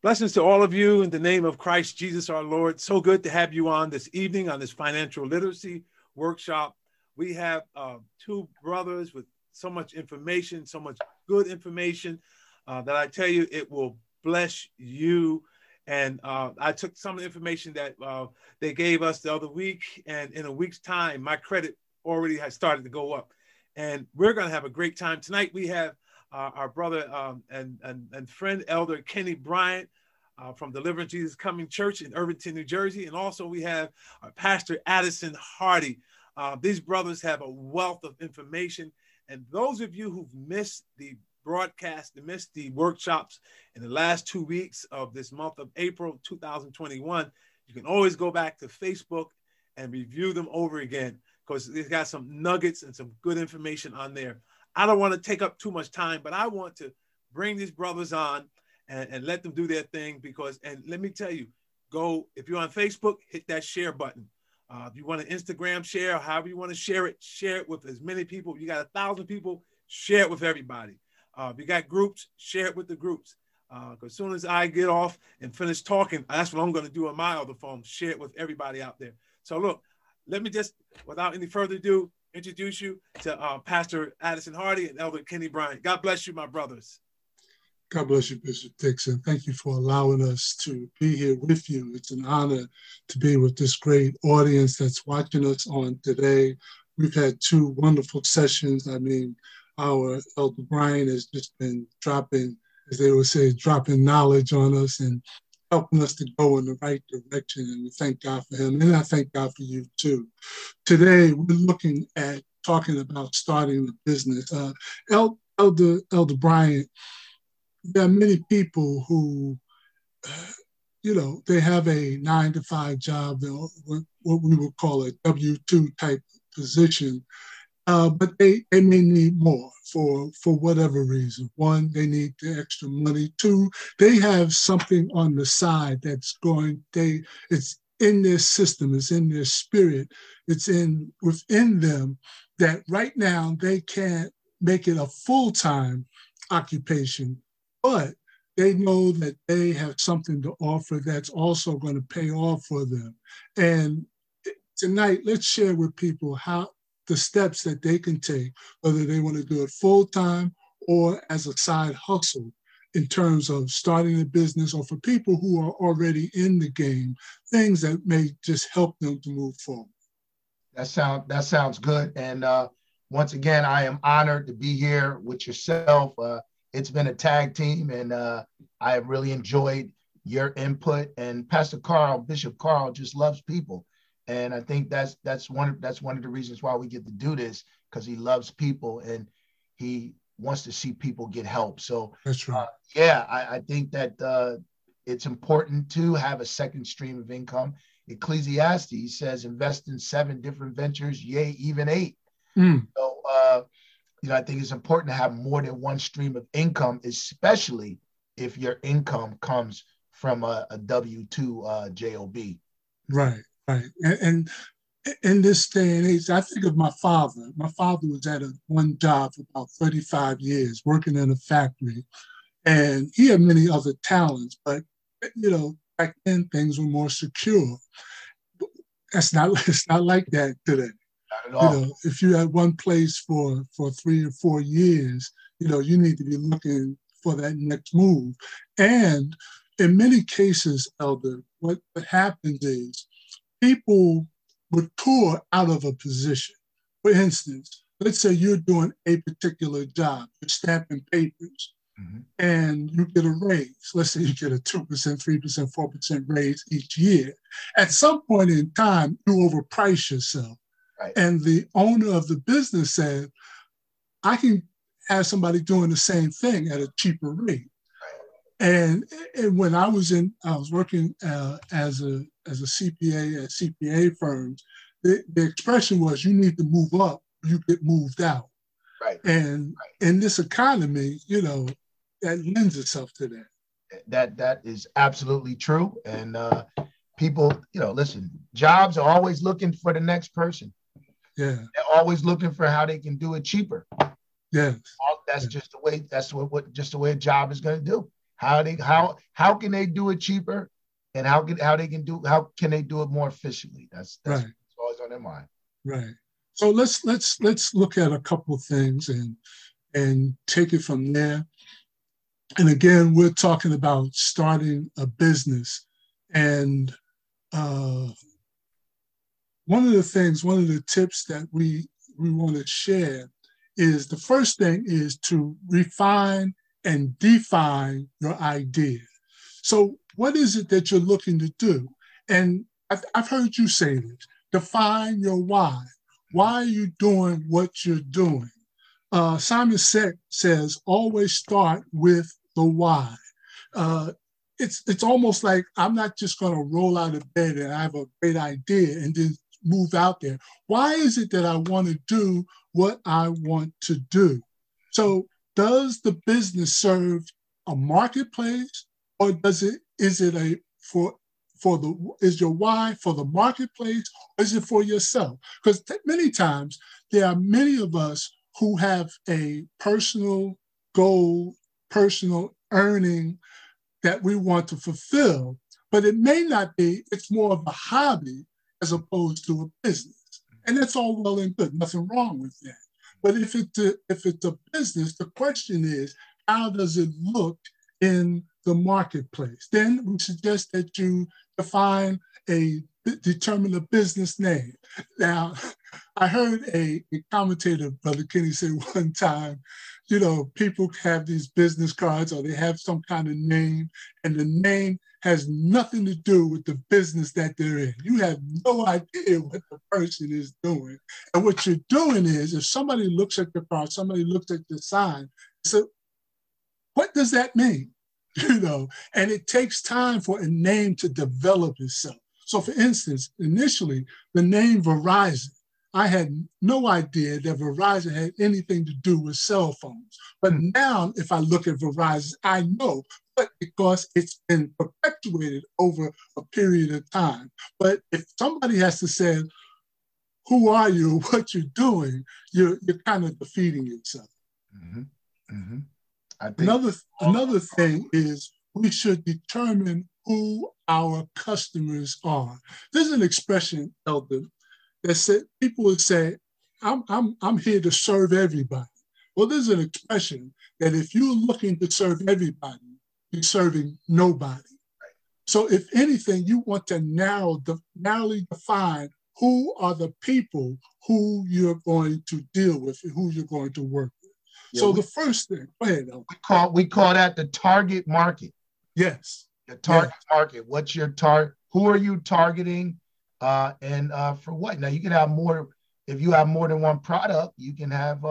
Blessings to all of you in the name of Christ Jesus our Lord. So good to have you on this evening on this financial literacy workshop. We have two brothers with so much information, so much good information that I tell you, it will bless you. And I took some of the information that they gave us the other week, and in a week's time, my credit already has started to go up. And we're going to have a great time. Tonight, we have our brother and friend, Elder Kenny Bryant from Deliverance Jesus Coming Church in Irvington, New Jersey. And also we have Pastor Addison Hardy. These brothers have a wealth of information. And those of you who've missed the broadcast, missed the workshops in the last 2 weeks of this month of April 2021, you can always go back to Facebook and review them over again, because they've got some nuggets and some good information on there. I don't want to take up too much time, but I want to bring these brothers on and let them do their thing, because, and let me tell you, go, if you're on Facebook, hit that share button. If you want to Instagram share, or however you want to share it with as many people. If you got 1,000 people, share it with everybody. If you got groups, share it with the groups. Because as soon as I get off and finish talking, that's what I'm going to do on my other phone, share it with everybody out there. So look, let me just, without any further ado, introduce you to Pastor Addison Hardy and Elder Kenny Bryant. God bless you, my brothers. God bless you, Bishop Dixon. Thank you for allowing us to be here with you. It's an honor to be with this great audience that's watching us on today. We've had two wonderful sessions. I mean, our Elder Bryant has just been dropping, as they would say, dropping knowledge on us and helping us to go in the right direction. And we thank God for him. And I thank God for you too. Today, we're looking at talking about starting a business. Elder Bryant, there are many people who, they have a 9-to-5 job, what we would call a W-2 type position, but they may need more for whatever reason. One, they need the extra money. Two, they have something on the side that's it's in their system, it's in their spirit, it's within them that right now they can't make it a full-time occupation, but they know that they have something to offer that's also going to pay off for them. And tonight, let's share with people how the steps that they can take, whether they want to do it full-time or as a side hustle, in terms of starting a business, or for people who are already in the game, things that may just help them to move forward. That sounds good. And once again, I am honored to be here with yourself. It's been a tag team, and I have really enjoyed your input. And Bishop Carl just loves people. And I think that's one of the reasons why we get to do this, because he loves people and he wants to see people get help. So that's right. I think that it's important to have a second stream of income. Ecclesiastes says invest in 7 different ventures, yea, even 8. So I think it's important to have more than one stream of income, especially if your income comes from a W-2 job. Right. And in this day and age, I think of my father. My father was at one job for about 35 years, working in a factory, and he had many other talents, but back then things were more secure. It's not like that today. Not at all. If you had one place for 3 or 4 years, you need to be looking for that next move. And in many cases, Elder, what happens is people would tour out of a position. For instance, let's say you're doing a particular job, you're stamping papers, and you get a raise. Let's say you get a 2%, 3%, 4% raise each year. At some point in time, you overprice yourself. Right. And the owner of the business said, I can have somebody doing the same thing at a cheaper rate. And when I was working as a CPA at CPA firms, the expression was, you need to move up, you get moved out. Right. And in this economy, that lends itself to that. That is absolutely true. And people, listen, jobs are always looking for the next person. Yeah. They're always looking for how they can do it cheaper. Yes. That's just the way. That's what just the way a job is going to do. how can they do it cheaper, and how can they do it more efficiently? That's right. what's always on their mind. Right. So let's look at a couple of things and take it from there. And again, we're talking about starting a business. And one of the tips that we want to share is, the first thing is to refine and define your idea. So what is it that you're looking to do? And I've heard you say this: define your why. Why are you doing what you're doing? Simon Sinek says, always start with the why. It's almost like, I'm not just going to roll out of bed and I have a great idea and then move out there. Why is it that I want to do what I want to do? So does the business serve a marketplace, or is your why for the marketplace, or is it for yourself? Because many times there are many of us who have a personal goal, personal earning that we want to fulfill, but it may not be, it's more of a hobby as opposed to a business. And that's all well and good, nothing wrong with that. But if it's a business, the question is, how does it look in the marketplace? Then we suggest that you determine a business name. Now, I heard a commentator, Brother Kenny, say one time, people have these business cards or they have some kind of name, and the name has nothing to do with the business that they're in. You have no idea what the person is doing. And what you're doing is, if somebody looks at your card, somebody looks at the sign, so what does that mean? And it takes time for a name to develop itself. So for instance, initially, the name Verizon, I had no idea that Verizon had anything to do with cell phones. But now, if I look at Verizon, I know, but because it's been perpetuated over a period of time. But if somebody has to say, who are you, what you're doing, you're kind of defeating yourself. Mm-hmm. Mm-hmm. Another thing is, we should determine who our customers are. There's an expression, Elder, that said, people would say, I'm here to serve everybody. Well, there's an expression that if you're looking to serve everybody, you're serving nobody. So if anything, you want to narrowly define who are the people who you're going to deal with and who you're going to work with. Yeah, so the first thing, go ahead, Elder. We call that the target market. Yes. The target market. What's your target? Who are you targeting? And for what? Now, you can have more. If you have more than one product, you can have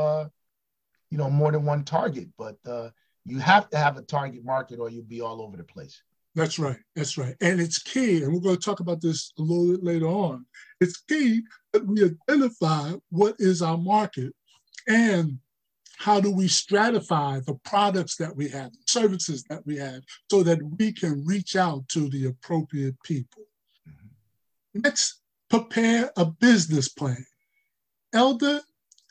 more than one target. But you have to have a target market, or you'll be all over the place. That's right. That's right. And it's key, and we're going to talk about this a little bit later on. It's key that we identify what is our market and how do we stratify the products that we have, services that we have, so that we can reach out to the appropriate people. Mm-hmm. Next, prepare a business plan. Elder,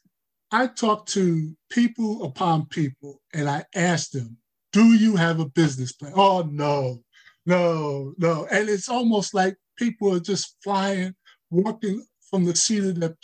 I talk to people upon people, and I ask them, do you have a business plan? Oh, no. And it's almost like people are just flying, walking from the seat of their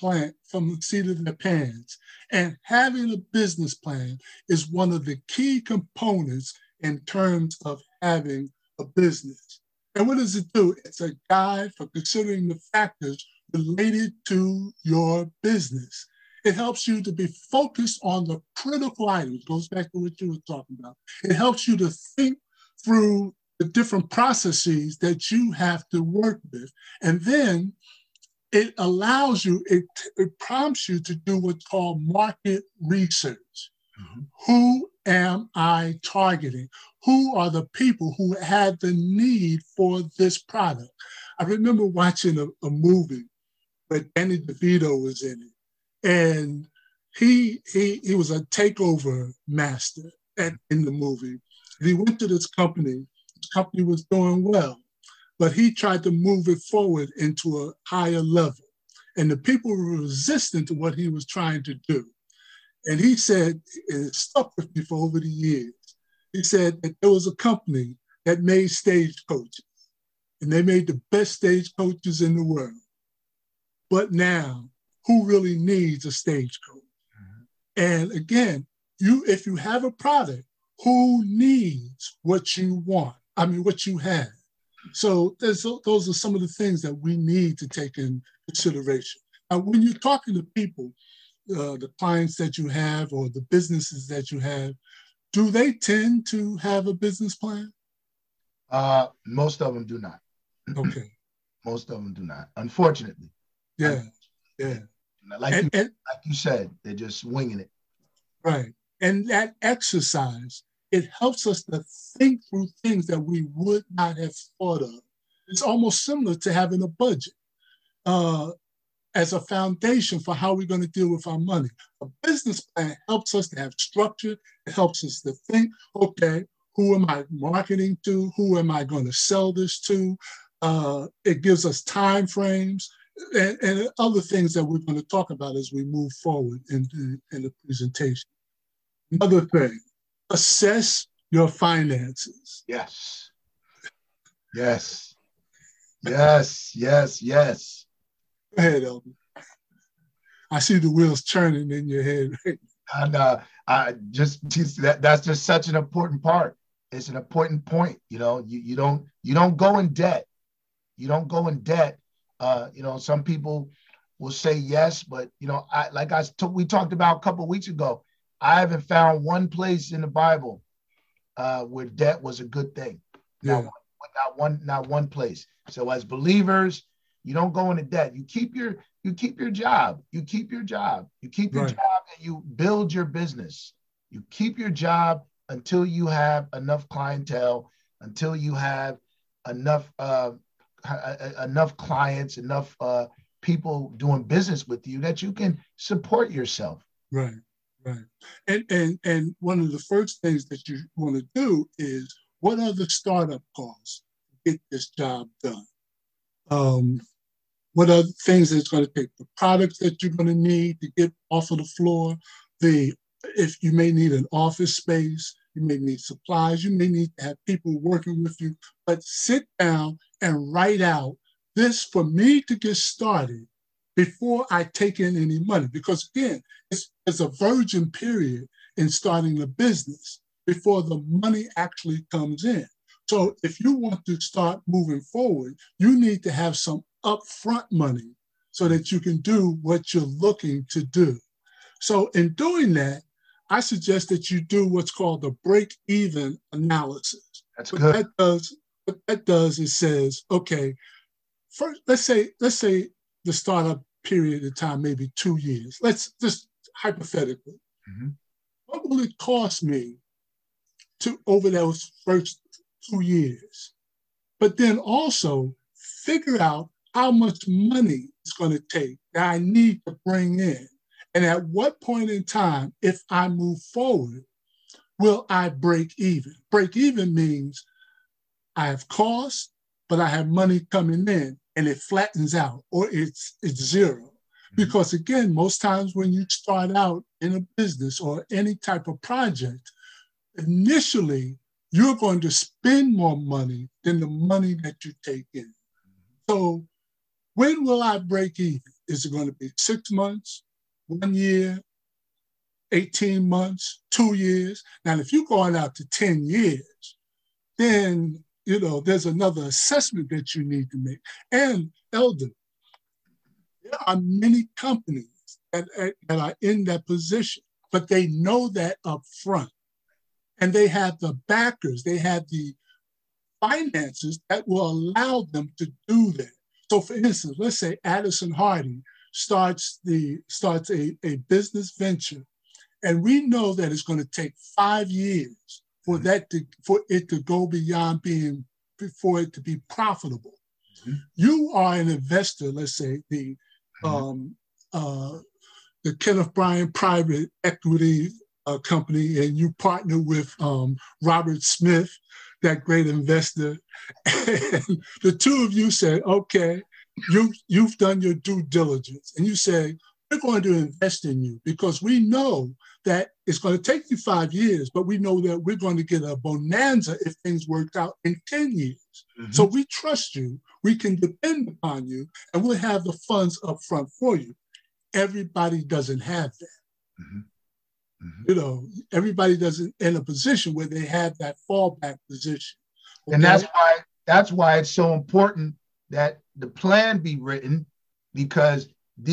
pants. And having a business plan is one of the key components in terms of having a business. And what does it do? It's a guide for considering the factors related to your business. It helps you to be focused on the critical items. Goes back to what you were talking about. It helps you to think through the different processes that you have to work with. And then it allows you, it prompts you to do what's called market research. Mm-hmm. Who am I targeting? Who are the people who have the need for this product? I remember watching a movie where Danny DeVito was in it. And he was a takeover master in the movie. And he went to this company. This company was doing well, but he tried to move it forward into a higher level. And the people were resistant to what he was trying to do. And he said, and it stuck with me for over the years, He said that there was a company that made stagecoaches, and they made the best stagecoaches in the world. But now, who really needs a stagecoach? And again, if you have a product, who needs what you want? I mean, what you have. So those are some of the things that we need to take in consideration. And when you're talking to people, the clients that you have or the businesses that you have, do they tend to have a business plan? Most of them do not. Okay. Most of them do not, unfortunately. Yeah, yeah. Like you said, they're just winging it. Right. And that exercise, it helps us to think through things that we would not have thought of. It's almost similar to having a budget as a foundation for how we're going to deal with our money. A business plan helps us to have structure. It helps us to think, okay, who am I marketing to? Who am I going to sell this to? It gives us time frames and other things that we're going to talk about as we move forward in the presentation. Another thing, assess your finances. Yes. Yes. Yes. Yes. Yes. Go ahead, Elton. I see the wheels turning in your head. And that's just such an important part. It's an important point. You know, you don't go in debt. You don't go in debt. You know, some people will say yes, but you know, we talked about a couple of weeks ago. I haven't found one place in the Bible where debt was a good thing. Yeah. Not one place. So as believers, you don't go into debt. You keep your job. You keep your job. You keep your job and you build your business. You keep your job until you have enough clientele, until you have enough clients, enough people doing business with you that you can support yourself. Right. Right. And one of the first things that you want to do is, what are the startup costs to get this job done? What are the things that it's going to take? The products that you're going to need to get off of the floor, if you may need an office space, you may need supplies, you may need to have people working with you, but sit down and write out this for me to get started before I take in any money. Because again, it's a virgin period in starting a business before the money actually comes in. So if you want to start moving forward, you need to have some upfront money so that you can do what you're looking to do. So in doing that, I suggest that you do what's called the break-even analysis. That's good. What that does is says, okay, first, let's say the startup period of time, maybe 2 years. Let's just hypothetically, what will it cost me over those first 2 years? But then also figure out how much money it's going to take that I need to bring in. And at what point in time, if I move forward, will I break even? Break even means I have costs, but I have money coming in and it flattens out, or it's zero. Because again, most times when you start out in a business or any type of project, initially you're going to spend more money than the money that you take in. So when will I break even? Is it going to be 6 months, 1 year, 18 months, 2 years? Now, if you're going out to 10 years, then, you know, there's another assessment that you need to make. And Elder, there are many companies that are in that position, but they know that up front. And they have the backers, they have the finances that will allow them to do that. So for instance, let's say Addison Hardy starts a business venture, and we know that it's going to take 5 years for it to go beyond for it to be profitable. You are an investor, let's say the Kenneth Bryan Private Equity Company, and you partner with Robert Smith, that great investor. And the two of you said, okay, you've done your due diligence, and you say, we're going to invest in you because we know that it's going to take you 5 years, but we know that we're going to get a bonanza if things work out in 10 years. Mm-hmm. So we trust you, we can depend upon you, and we'll have the funds up front for you. Everybody doesn't have that. Mm-hmm. Mm-hmm. You know, everybody doesn't in a position where they have that fallback position. Okay? And that's why it's so important that the plan be written, because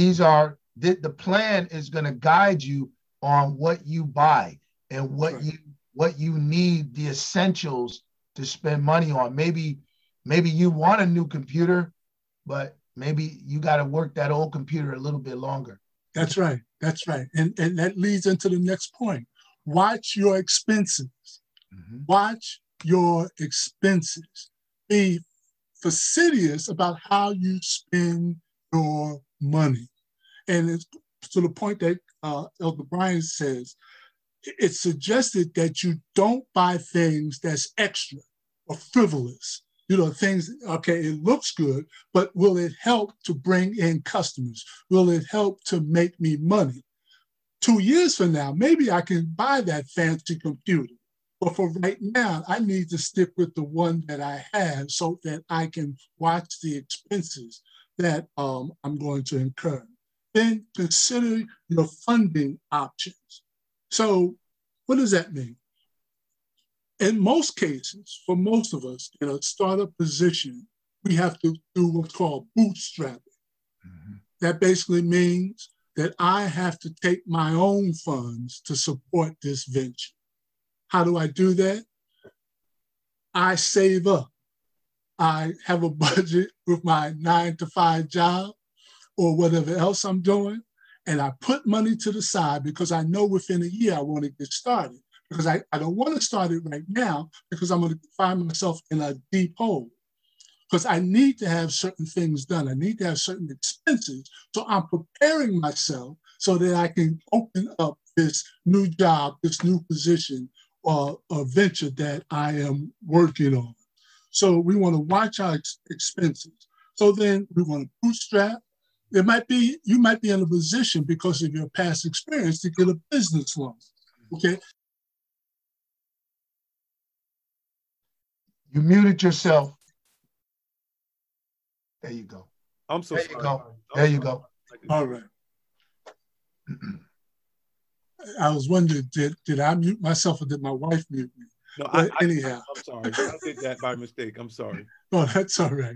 the plan is going to guide you on what you buy and what you need, the essentials to spend money on. Maybe you want a new computer, but maybe you got to work that old computer a little bit longer. That's right. That's right. And that leads into the next point. Watch your expenses. Mm-hmm. Watch your expenses. Be fastidious about how you spend your money. And it's to the point that Elder Brian says, it's suggested that you don't buy things that's extra or frivolous. You know, things, okay, it looks good, but will it help to bring in customers? Will it help to make me money? 2 years from now, maybe I can buy that fancy computer. But for right now, I need to stick with the one that I have so that I can watch the expenses that I'm going to incur. Then consider your funding options. So what does that mean? In most cases, for most of us in a startup position, we have to do what's called bootstrapping. Mm-hmm. That basically means that I have to take my own funds to support this venture. How do I do that? I save up. I have a budget with my 9-to-5 job or whatever else I'm doing, and I put money to the side because I know within a year I want to get started. Because I don't want to start it right now because I'm going to find myself in a deep hole. Because I need to have certain things done. I need to have certain expenses. So I'm preparing myself so that I can open up this new job, this new position, or a venture that I am working on. So we want to watch our expenses. So then we want to bootstrap. You might be in a position because of your past experience to get a business loan. Okay. You muted yourself. There you go. I'm so there sorry. You go. There you go. All right. I was wondering, did I mute myself or did my wife mute me? No, anyhow. I'm sorry. I did that by mistake. I'm sorry. Oh, that's all right.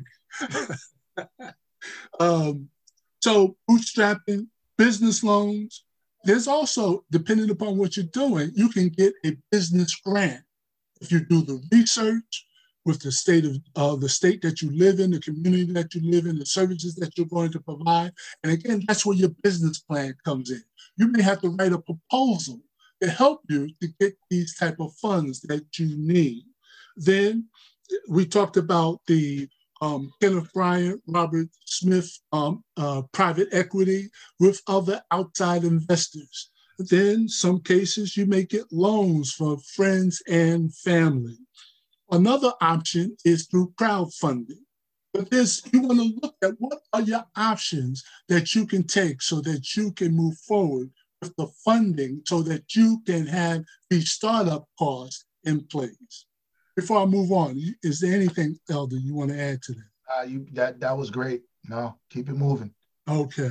So bootstrapping, business loans. There's also, depending upon what you're doing, you can get a business grant if you do the research with the state that you live in, the community that you live in, the services that you're going to provide. And again, that's where your business plan comes in. You may have to write a proposal to help you to get these type of funds that you need. Then we talked about the Kenneth Bryant, Robert Smith private equity with other outside investors. Then some cases you may get loans for friends and family. Another option is through crowdfunding. But you want to look at what are your options that you can take so that you can move forward with the funding so that you can have these startup costs in place. Before I move on, is there anything, Elder, you want to add to that? That was great. No, keep it moving. Okay.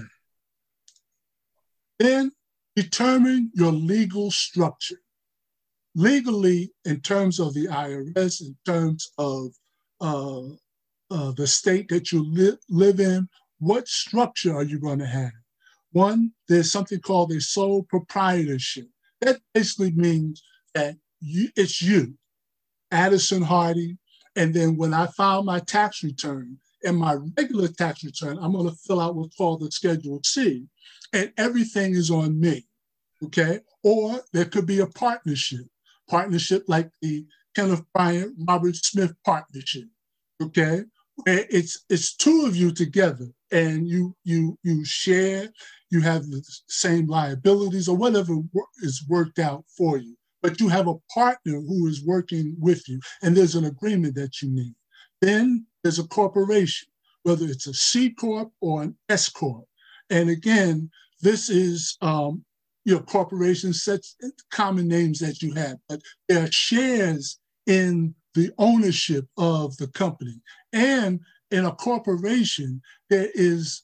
Then determine your legal structure. Legally, in terms of the IRS, in terms of the state that you live in, what structure are you going to have? One, there's something called a sole proprietorship. That basically means that it's you, Addison Hardy, and then when I file my tax return, in my regular tax return, I'm going to fill out what's called the Schedule C, and everything is on me, okay? Or there could be a partnership like the Kenneth Bryant, Robert Smith partnership, okay? Where it's two of you together, and you share, you have the same liabilities or whatever is worked out for you, but you have a partner who is working with you, and there's an agreement that you need. Then there's a corporation, whether it's a C Corp or an S Corp. And again, This is your corporation, such common names that you have, but there are shares in the ownership of the company. And in a corporation, there's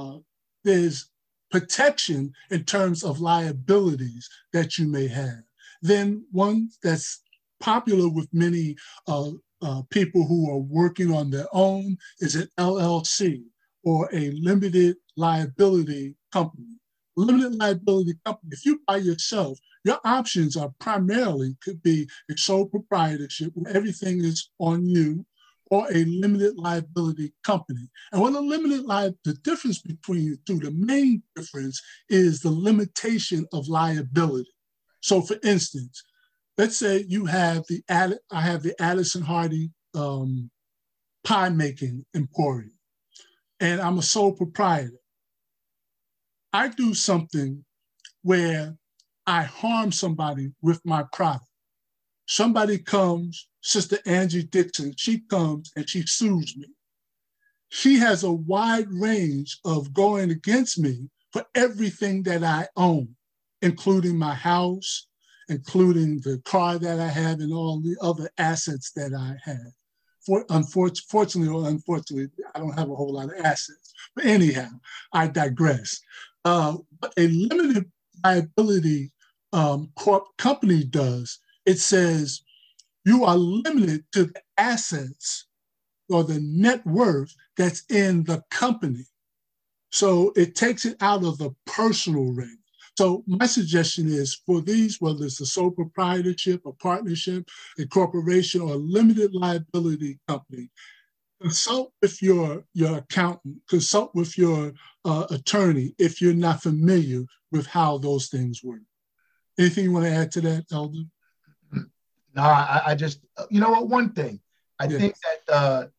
protection in terms of liabilities that you may have. Then one that's popular with many people who are working on their own is an LLC, or a limited liability company. Limited liability company, if you by yourself, your options are primarily could be a sole proprietorship where everything is on you, or a limited liability company. And what the difference between the two, the main difference is the limitation of liability. So for instance, let's say you have I have the Addison Hardy pie making emporium, and I'm a sole proprietor. I do something where I harm somebody with my product. Somebody comes, Sister Angie Dixon, she comes and she sues me. She has a wide range of going against me for everything that I own, including my house, including the car that I have, and all the other assets that I have. Fortunately or unfortunately, I don't have a whole lot of assets. But anyhow, I digress. But a limited liability company does, it says you are limited to the assets or the net worth that's in the company. So it takes it out of the personal range. So my suggestion is for these, whether it's a sole proprietorship, a partnership, a corporation, or a limited liability company, consult with your accountant, consult with your attorney if you're not familiar with how those things work. Anything you want to add to that, Elder? No, I just, you know what, one thing, I think that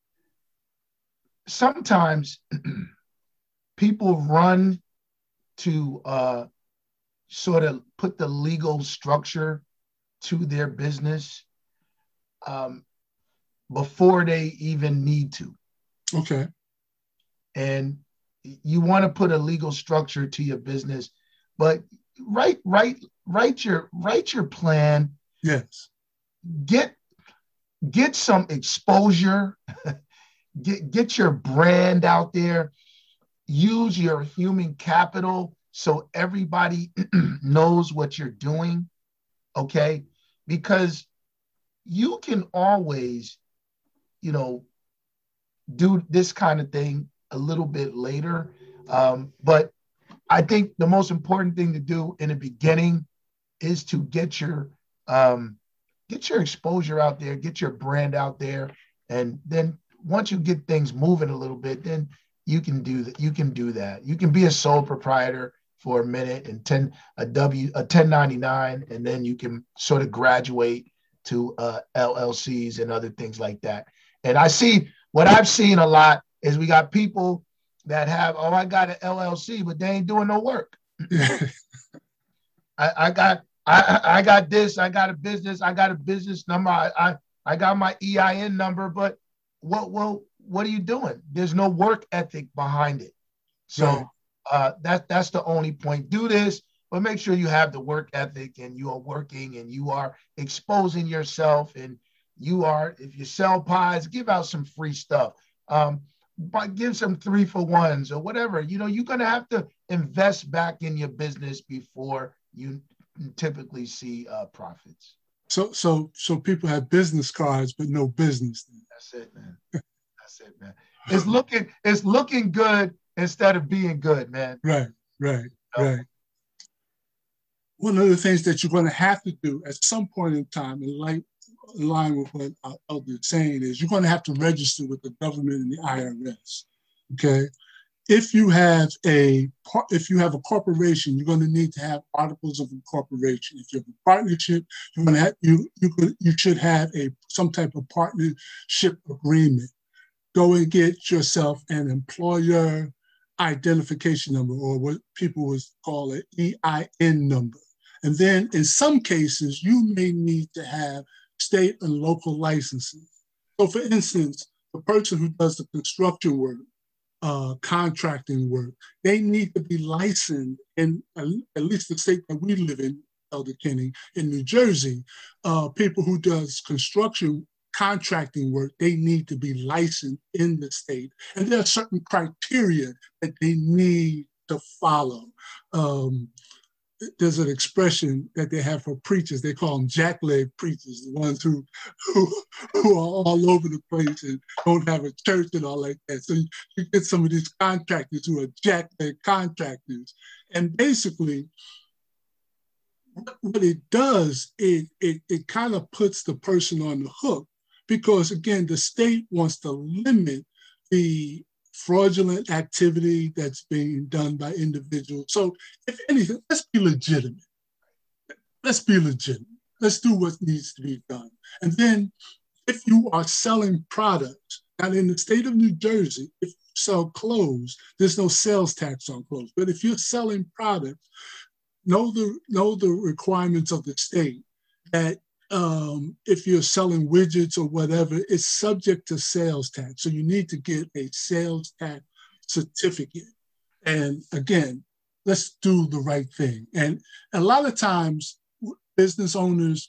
sometimes people run to sort of put the legal structure to their business before they even need to. Okay. And you want to put a legal structure to your business, but write your plan. Yes. Get some exposure. get your brand out there. Use your human capital so everybody knows what you're doing. Okay, because you can always, do this kind of thing a little bit later. But I think the most important thing to do in the beginning is to get your exposure out there, get your brand out there. And then once you get things moving a little bit, then you can do that. You can do that. You can be a sole proprietor for a minute and a 1099, and then you can sort of graduate to LLCs and other things like that. And what I've seen a lot is we got people that have, I got an LLC, but they ain't doing no work. I got this, I got a business number, I got my EIN number, but what are you doing? There's no work ethic behind it. So that's the only point. Do this, but make sure you have the work ethic and you are working and you are exposing yourself, and if you sell pies, give out some free stuff. But give some 3-for-1s or whatever. You're going to have to invest back in your business before you typically see profits. So people have business cards, but no business. That's it, man. That's it, man. It's looking good instead of being good, man. Right. One of the things that you're going to have to do at some point in time, in line with what our elder is saying, is you're going to have to register with the government and the IRS. Okay. If you have a corporation, you're going to need to have articles of incorporation. If you have a partnership, you should have some type of partnership agreement. Go and get yourself an employer identification number, or what people would call an EIN number. And then in some cases, you may need to have state and local licenses. So for instance, the person who does the construction work, contracting work. They need to be licensed in at least the state that we live in, Elder Kenny, in New Jersey. People who does construction contracting work, they need to be licensed in the state. And there are certain criteria that they need to follow. There's an expression that they have for preachers. They call them jackleg preachers, the ones who are all over the place and don't have a church and all like that. So you get some of these contractors who are jackleg contractors. And basically, what it does, it kind of puts the person on the hook because, again, the state wants to limit the fraudulent activity that's being done by individuals. So if anything, let's be legitimate. Let's be legitimate. Let's do what needs to be done. And then if you are selling products, now in the state of New Jersey, if you sell clothes, there's no sales tax on clothes. But if you're selling products, know the requirements of the state that if you're selling widgets or whatever, it's subject to sales tax. So you need to get a sales tax certificate. And again, let's do the right thing. And a lot of times, business owners,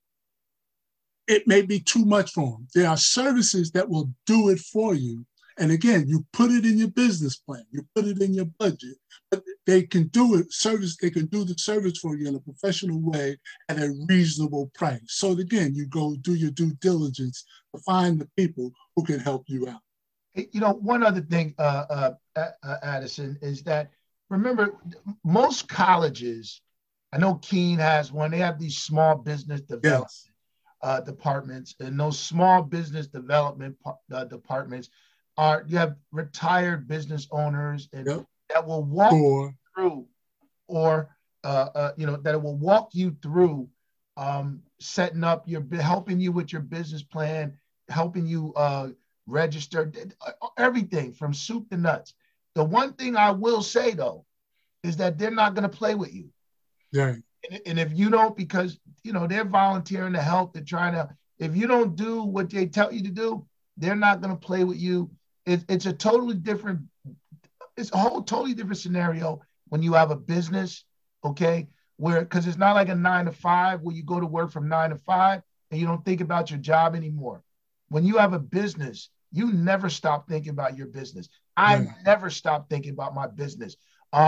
it may be too much for them. There are services that will do it for you. And again, you put it in your business plan, you put it in your budget, but they can do it, they can do the service for you in a professional way at a reasonable price. So again, you go do your due diligence to find the people who can help you out. You know, one other thing, Addison, is that, remember, most colleges, I know Keene has one, they have these small business development departments, and those small business development departments you have retired business owners and that will walk you through, or that will walk you through setting up helping you with your business plan, helping you register, everything from soup to nuts. The one thing I will say though is that they're not going to play with you. Yeah. And if you don't, because they're volunteering to help, they're trying to. If you don't do what they tell you to do, they're not going to play with you. It's a totally different. It's a whole totally different scenario when you have a business, okay? Because it's not like a 9-to-5 where you go to work from 9 to 5 and you don't think about your job anymore. When you have a business, you never stop thinking about your business. I never stop thinking about my business.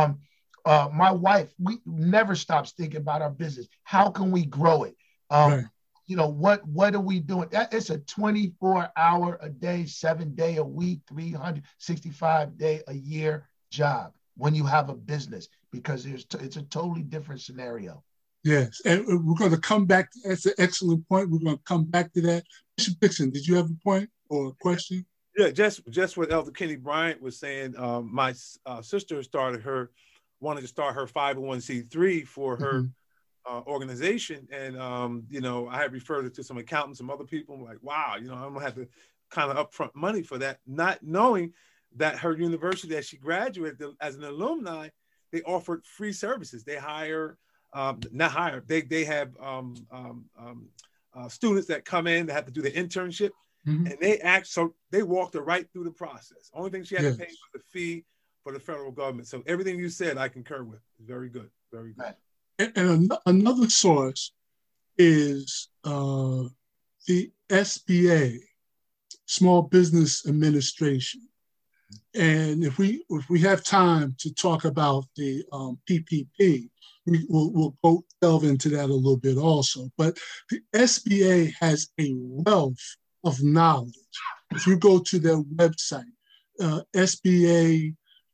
My wife, we never stops thinking about our business. How can we grow it? What are we doing? It's a 24-hour a day, 7-day a week, 365-day a year job when you have a business, because it's a totally different scenario. Yes, and we're going to come back. That's an excellent point. We're going to come back to that. Bishop Dixon, did you have a point or a question? Yeah, just what Elder Kenny Bryant was saying. My sister wanted to start her 501c3 for her organization, and I had referred it to some accountants, some other people. I'm like, wow, I'm gonna have to kind of upfront money for that, not knowing that her university that she graduated as an alumni, they offered free services. They hire, they have students that come in that have to do the internship, and they walked her right through the process. Only thing she had to pay was the fee for the federal government. So everything you said, I concur with. Very good, very good. And another source is the SBA, Small Business Administration. And if we have time to talk about the PPP, we'll go delve into that a little bit also. But the SBA has a wealth of knowledge. If you go to their website, sba.gov,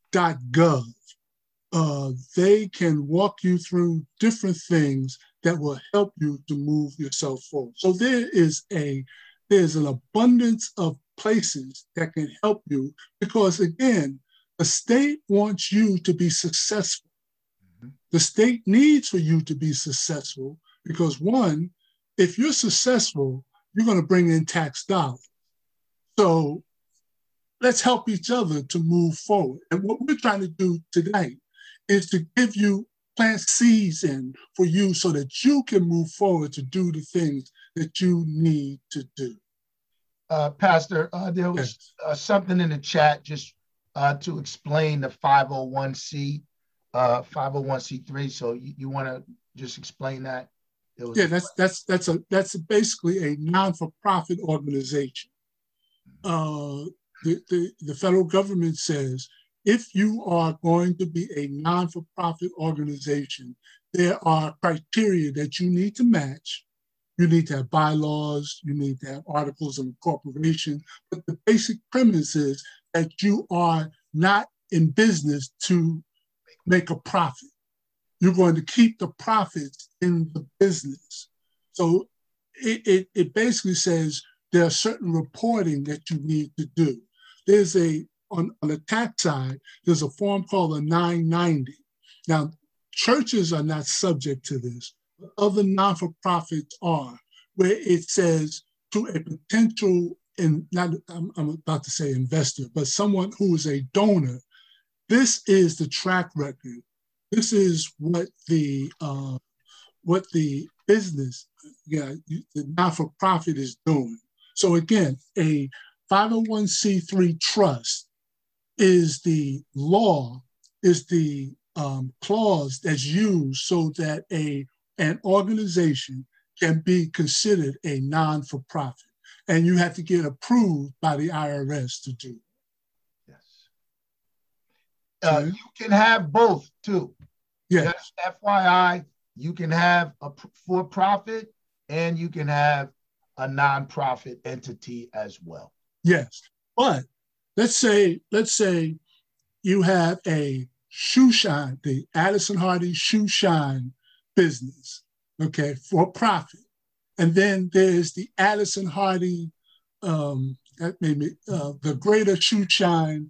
they can walk you through different things that will help you to move yourself forward. So there's an abundance of places that can help you, because again, the state wants you to be successful. The state needs for you to be successful because, one, if you're successful, you're going to bring in tax dollars. So let's help each other to move forward. And what we're trying to do tonight is to plant seeds in for you so that you can move forward to do the things that you need to do. Pastor, there was something in the chat just to explain the 501c3. So you want to just explain that? Yeah, that's basically a non-for-profit organization. The federal government says if you are going to be a non-for-profit organization, there are criteria that you need to match. You need to have bylaws, you need to have articles of incorporation, but the basic premise is that you are not in business to make a profit. You're going to keep the profits in the business. So it basically says there are certain reporting that you need to do. There's on the tax side, there's a form called a 990. Now, churches are not subject to this, but other non-for-profits are, where it says to a potential, I'm about to say investor, but someone who is a donor, this is the track record. This is what the business, the not-for-profit is doing. So again, a 501c3 trust is the law, is the clause that's used so that an organization can be considered a non-for-profit. And you have to get approved by the IRS to do it. Yes. You can have both too. Yes. Just FYI, you can have a for-profit and you can have a non-profit entity as well. Yes, but let's say you have a shoe shine, the Addison Hardy shoe shine business, okay, for profit. And then there's the Addison Hardy, the Greater Shoe Shine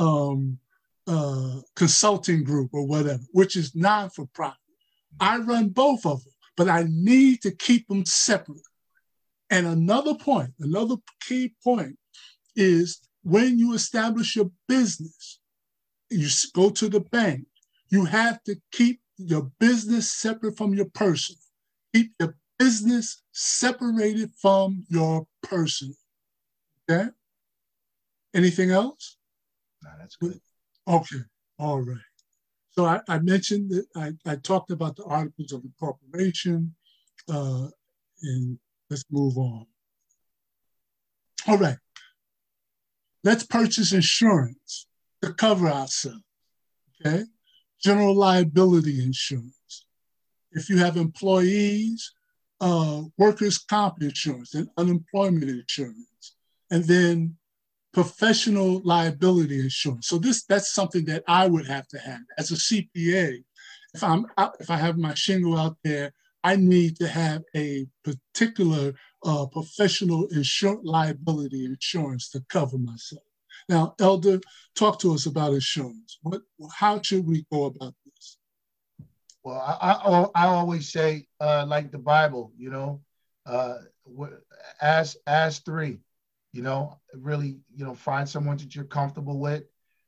Consulting Group or whatever, which is non-for-profit. I run both of them, but I need to keep them separate. And another key point is when you establish your business, you go to the bank, you have to keep your business separate from your personal. Keep your business separated from your personal. Okay? Anything else? No, that's good. Okay, all right. So I mentioned that I talked about the articles of incorporation, and let's move on. All right. Let's purchase insurance to cover ourselves, okay? General liability insurance. If you have employees, workers' comp insurance and unemployment insurance, and then professional liability insurance. So that's something that I would have to have as a CPA. If I have my shingle out there, I need to have a particular professional liability insurance to cover myself. Now, Elder, talk to us about insurance. How should we go about this? Well, I always say, like the Bible, ask three, really, find someone that you're comfortable with.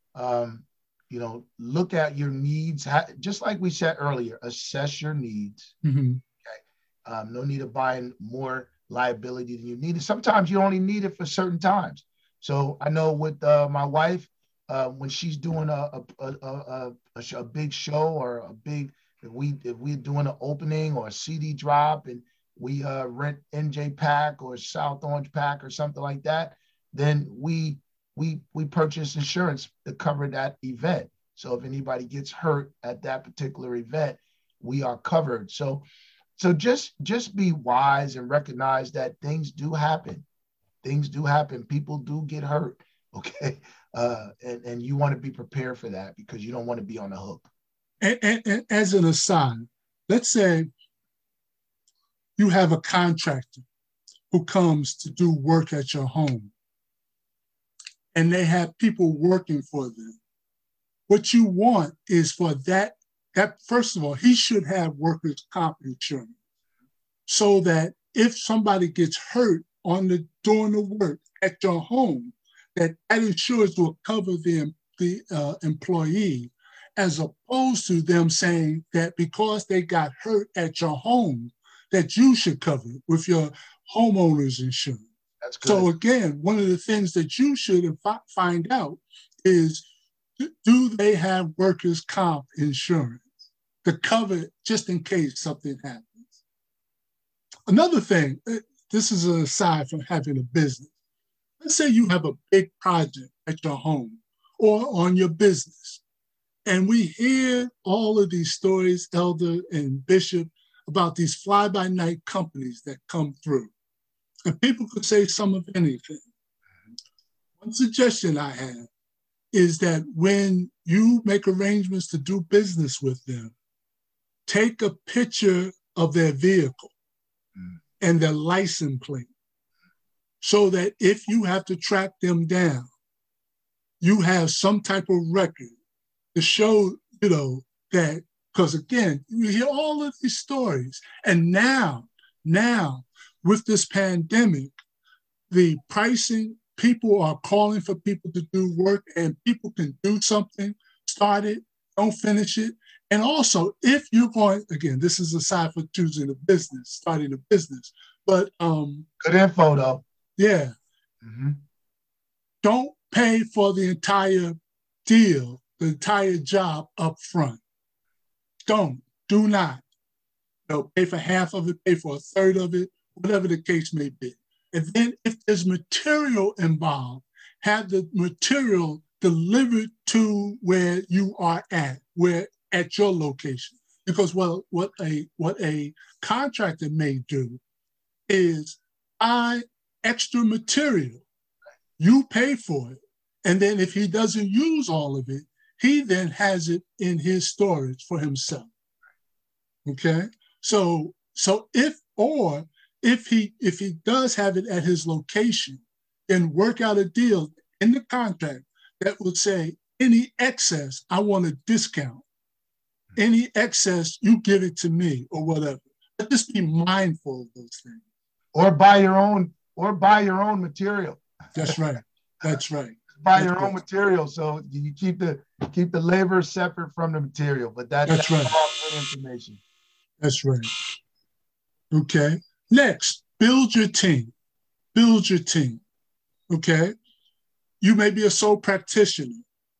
Look at your needs. Just like we said earlier, assess your needs. Mm-hmm. Okay. No need of buying more liability than you need. And sometimes you only need it for certain times. So I know with my wife, when she's doing a big show or if we're doing an opening or a CD drop and we rent NJ Pack or South Orange Pack or something like that, then we purchase insurance to cover that event. So if anybody gets hurt at that particular event, we are covered. So just be wise and recognize that things do happen. Things do happen. People do get hurt. Okay. And you want to be prepared for that because you don't want to be on the hook. And as an aside, let's say you have a contractor who comes to do work at your home and they have people working for them. What you want is for that first of all, he should have workers' comp insurance so that if somebody gets hurt doing the work at your home, that insurance will cover the employee, as opposed to them saying that because they got hurt at your home, that you should cover it with your homeowner's insurance. That's good. So again, one of the things that you should find out is do they have workers' comp insurance to cover just in case something happens? Another thing, this is aside from having a business. Let's say you have a big project at your home or on your business, and we hear all of these stories, Elder and Bishop, about these fly-by-night companies that come through. And people could say some of anything. One suggestion I have is that when you make arrangements to do business with them, take a picture of their vehicle and their license plate, so that if you have to track them down, you have some type of record to show, that, because again, you hear all of these stories. And now with this pandemic, the pricing, people are calling for people to do work, and people can do something, start it, don't finish it. And also, if you're going, again, this is aside for choosing a business, starting a business, but good info though. Yeah. Mm-hmm. Don't pay for the entire deal, the entire job up front. Do not. Pay for half of it, pay for a third of it, whatever the case may be. And then if there's material involved, have the material delivered to where you are at your location. Because what a contractor may do is buy extra material. You pay for it. And then if he doesn't use all of it, he then has it in his storage for himself. Okay? So if he does have it at his location, then work out a deal in the contract that would say, any excess, I want a discount. Any excess, you give it to me or whatever. But just be mindful of those things. Or buy your own material. That's right. That's right. Buy your own material, so you keep the labor separate from the material. But that's right. All good information. That's right. Okay. Next, build your team. Build your team. Okay. You may be a sole practitioner,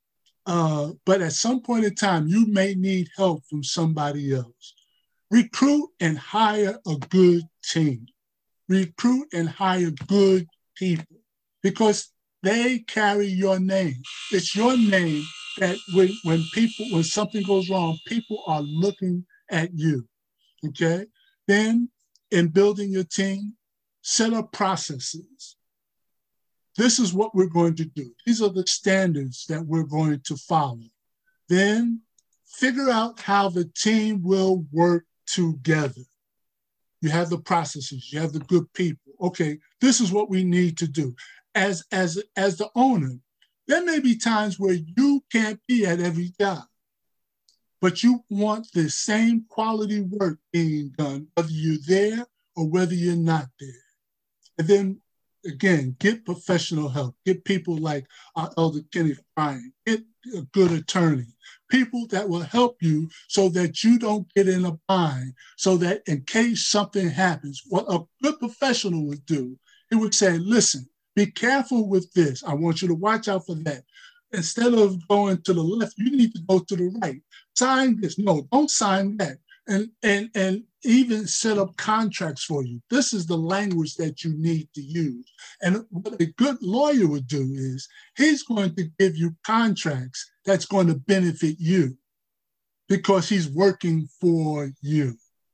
but at some point in time, you may need help from somebody else. Recruit and hire a good team. Recruit and hire good people, because they carry your name. It's your name that when something goes wrong, people are looking at you. Okay. Then in building your team, set up processes. This is what we're going to do. These are the standards that we're going to follow. Then figure out how the team will work together. You have the processes, you have the good people. Okay, this is what we need to do. As the owner, there may be times where you can't be at every job, but you want the same quality work being done, whether you're there or whether you're not there. And then, again, get professional help. Get people like our Elder Kenneth Bryan. Get a good attorney. People that will help you so that you don't get in a bind, so that in case something happens, what a good professional would do, he would say, listen, be careful with this. I want you to watch out for that. Instead of going to the left, you need to go to the right. Sign this. No, don't sign that. And even set up contracts for you. This is the language that you need to use. And what a good lawyer would do is he's going to give you contracts that's going to benefit you because he's working for you.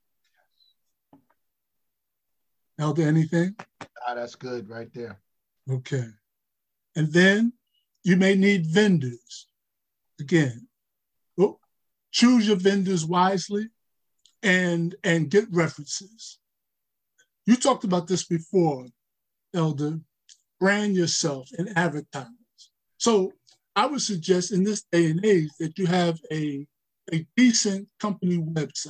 Elder, anything? That's good right there. Okay. And then you may need vendors. Again, choose your vendors wisely. And get references. You talked about this before, Elder. Brand yourself and advertise. So I would suggest in this day and age that you have a decent company website.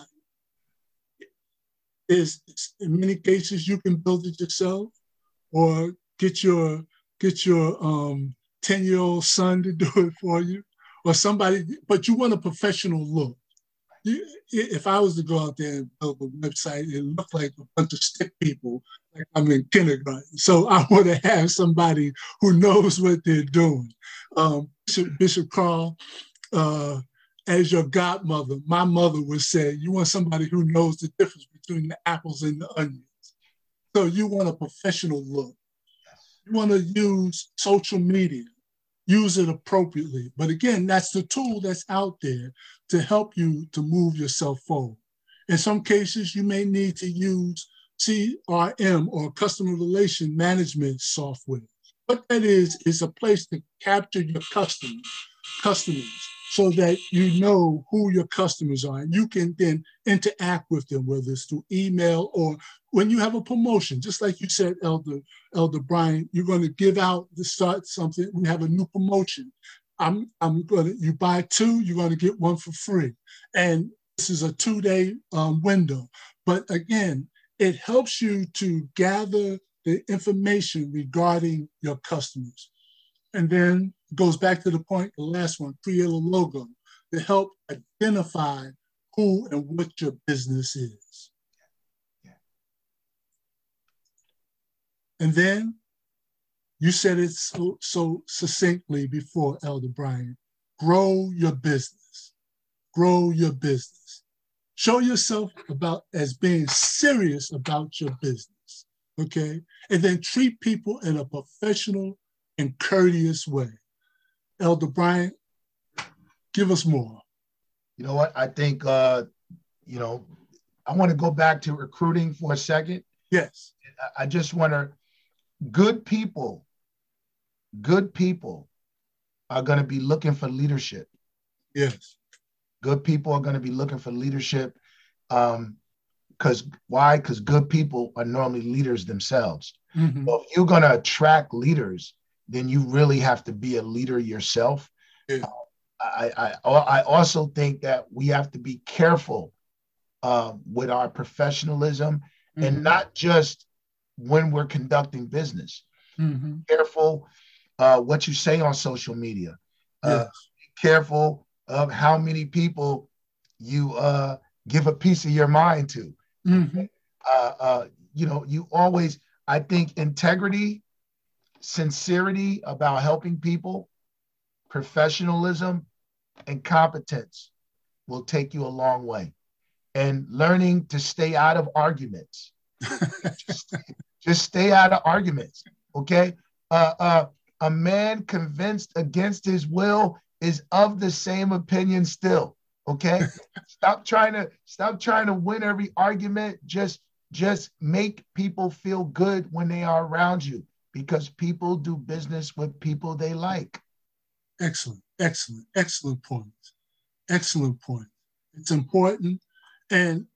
In many cases you can build it yourself, or get your 10-year-old son to do it for you, or somebody. But you want a professional look. If I was to go out there and build a website, it looked like a bunch of stick people, like I'm in kindergarten. So I want to have somebody who knows what they're doing. Bishop Carl, as your godmother, my mother would say, you want somebody who knows the difference between the apples and the onions. So you want a professional look. You want to use social media, use it appropriately. But again, that's the tool that's out there to help you to move yourself forward. In some cases, you may need to use CRM or customer relation management software. What that is a place to capture your customers so that you know who your customers are. And you can then interact with them, whether it's through email or when you have a promotion. Just like you said, Elder Brian, you're going to give out to start something. We have a new promotion. You buy two, you're going to get one for free. And this is a 2-day window. But again, it helps you to gather the information regarding your customers. And then it goes back to the point, the last one, create a logo to help identify who and what your business is. Yeah. And then you said it so succinctly before, Elder Brian, grow your business. Grow your business. Show yourself as being serious about your business, okay? And then treat people in a professional and courteous way. Elder Brian, give us more. You know what? I think, I want to go back to recruiting for a second. Yes. I just want to, good people are going to be looking for leadership. Yes. Good people are going to be looking for leadership. Why? Because good people are normally leaders themselves. Mm-hmm. So if you're going to attract leaders, then you really have to be a leader yourself. Yeah. I also think that we have to be careful with our professionalism, mm-hmm. and not just when we're conducting business. Mm-hmm. Careful what you say on social media. Yes. Be careful of how many people you give a piece of your mind to. Mm-hmm. You always, I think integrity, sincerity about helping people, professionalism, and competence will take you a long way. And learning to stay out of arguments. just stay out of arguments, okay? A man convinced against his will is of the same opinion still, okay? Stop trying to win every argument. Just make people feel good when they are around you, because people do business with people they like. Excellent point. Excellent point. It's important. And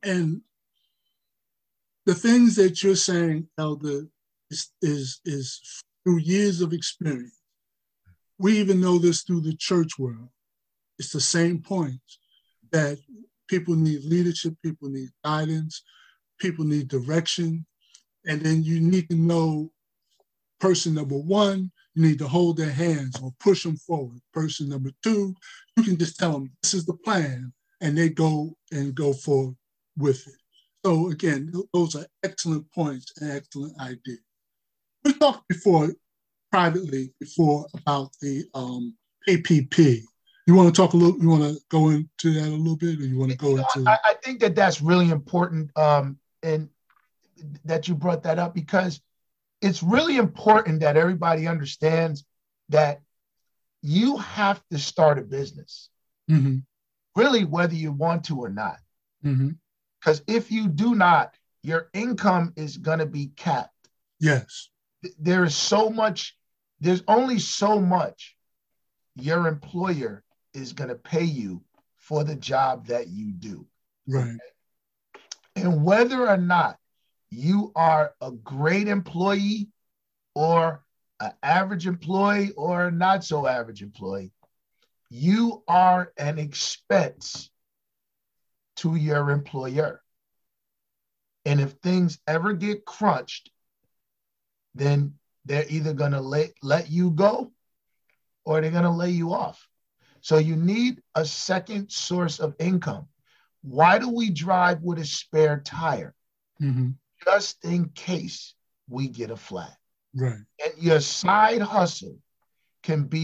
the things that you're saying, Elder, is through years of experience. We even know this through the church world. It's the same point that people need leadership, people need guidance, people need direction. And then you need to know person number one, you need to hold their hands or push them forward. Person number two, you can just tell them this is the plan, and they go forward with it. So again, those are excellent points and excellent ideas. We talked privately before about the APP. You want to talk you want to go into that a little bit, or you want to go into? I think that's really important, and that you brought that up, because it's really important that everybody understands that you have to start a business, mm-hmm. really, whether you want to or not. Mm-hmm. Because if you do not, your income is going to be capped. Yes. There's only so much your employer is going to pay you for the job that you do. Right. And whether or not you are a great employee or an average employee or a not so average employee, you are an expense to your employer. And if things ever get crunched, then they're either going to let you go or they're going to lay you off. So you need a second source of income. Why do we drive with a spare tire? Mm-hmm. Just in case we get a flat. Right. And your side hustle can be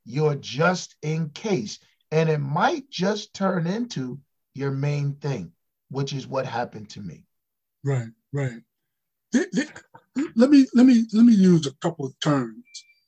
your just in case. And it might just turn into your main thing, which is what happened to me. Right, right. Let me use a couple of terms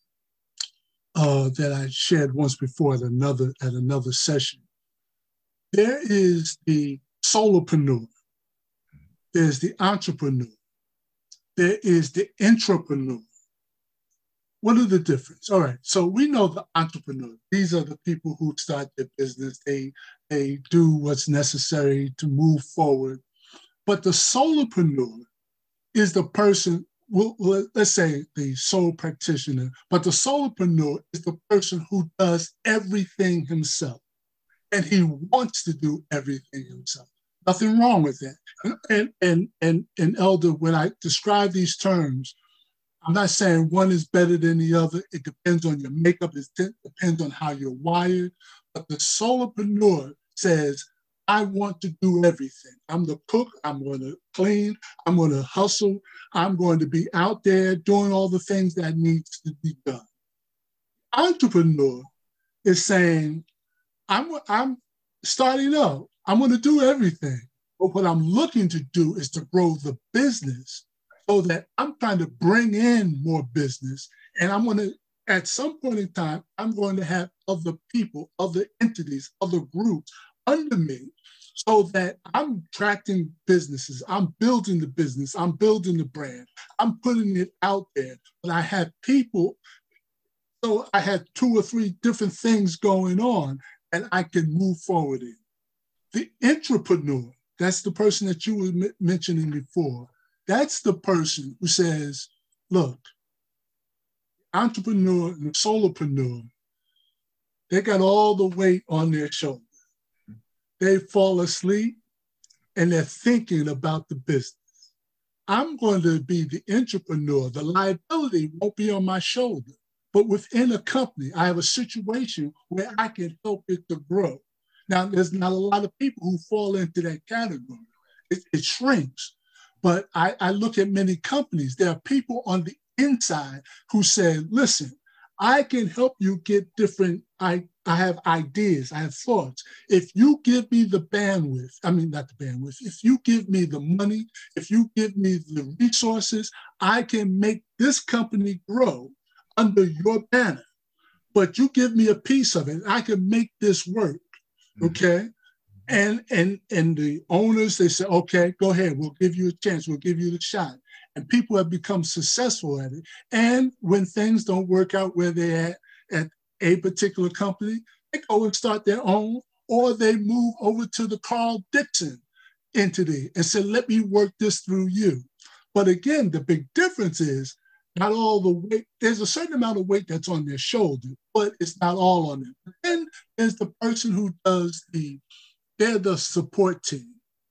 that I shared once before at another session. There is the solopreneur, there's the entrepreneur, there is the intrapreneur. What are the difference? All right, so we know the entrepreneur. These are the people who start their business. They do what's necessary to move forward. But the solopreneur is the person, well, let's say the sole practitioner, but the solopreneur is the person who does everything himself. And he wants to do everything himself. Nothing wrong with that. And Elder, when I describe these terms, I'm not saying one is better than the other. It depends on your makeup. It depends on how you're wired. But the solopreneur says, I want to do everything. I'm the cook. I'm going to clean. I'm going to hustle. I'm going to be out there doing all the things that needs to be done. Entrepreneur is saying, I'm starting up. I'm going to do everything. But what I'm looking to do is to grow the business so that I'm trying to bring in more business. And I'm going to, at some point in time, I'm going to have other people, other entities, other groups under me so that I'm attracting businesses. I'm building the business. I'm building the brand. I'm putting it out there. But I have people, so I had 2 or 3 different things going on and I can move forward in. The intrapreneur, that's the person that you were mentioning before. That's the person who says, look, entrepreneur and solopreneur, they got all the weight on their shoulders. They fall asleep and they're thinking about the business. I'm going to be the entrepreneur. The liability won't be on my shoulder. But within a company, I have a situation where I can help it to grow. Now, there's not a lot of people who fall into that category. It shrinks. But I look at many companies. There are people on the inside who say, listen, I can help you get different, I have ideas, I have thoughts. If you give me the bandwidth, I mean, not the bandwidth, if you give me the money, if you give me the resources, I can make this company grow under your banner. But you give me a piece of it, I can make this work, okay? And the owners, they say, okay, go ahead, we'll give you a chance, we'll give you the shot. And people have become successful at it. And when things don't work out where they're at a particular company, they go and start their own, or they move over to the Carl Dixon entity and say, let me work this through you. But again, the big difference is not all the weight, there's a certain amount of weight that's on their shoulder, but it's not all on them. But then there's the person who does they're the support team.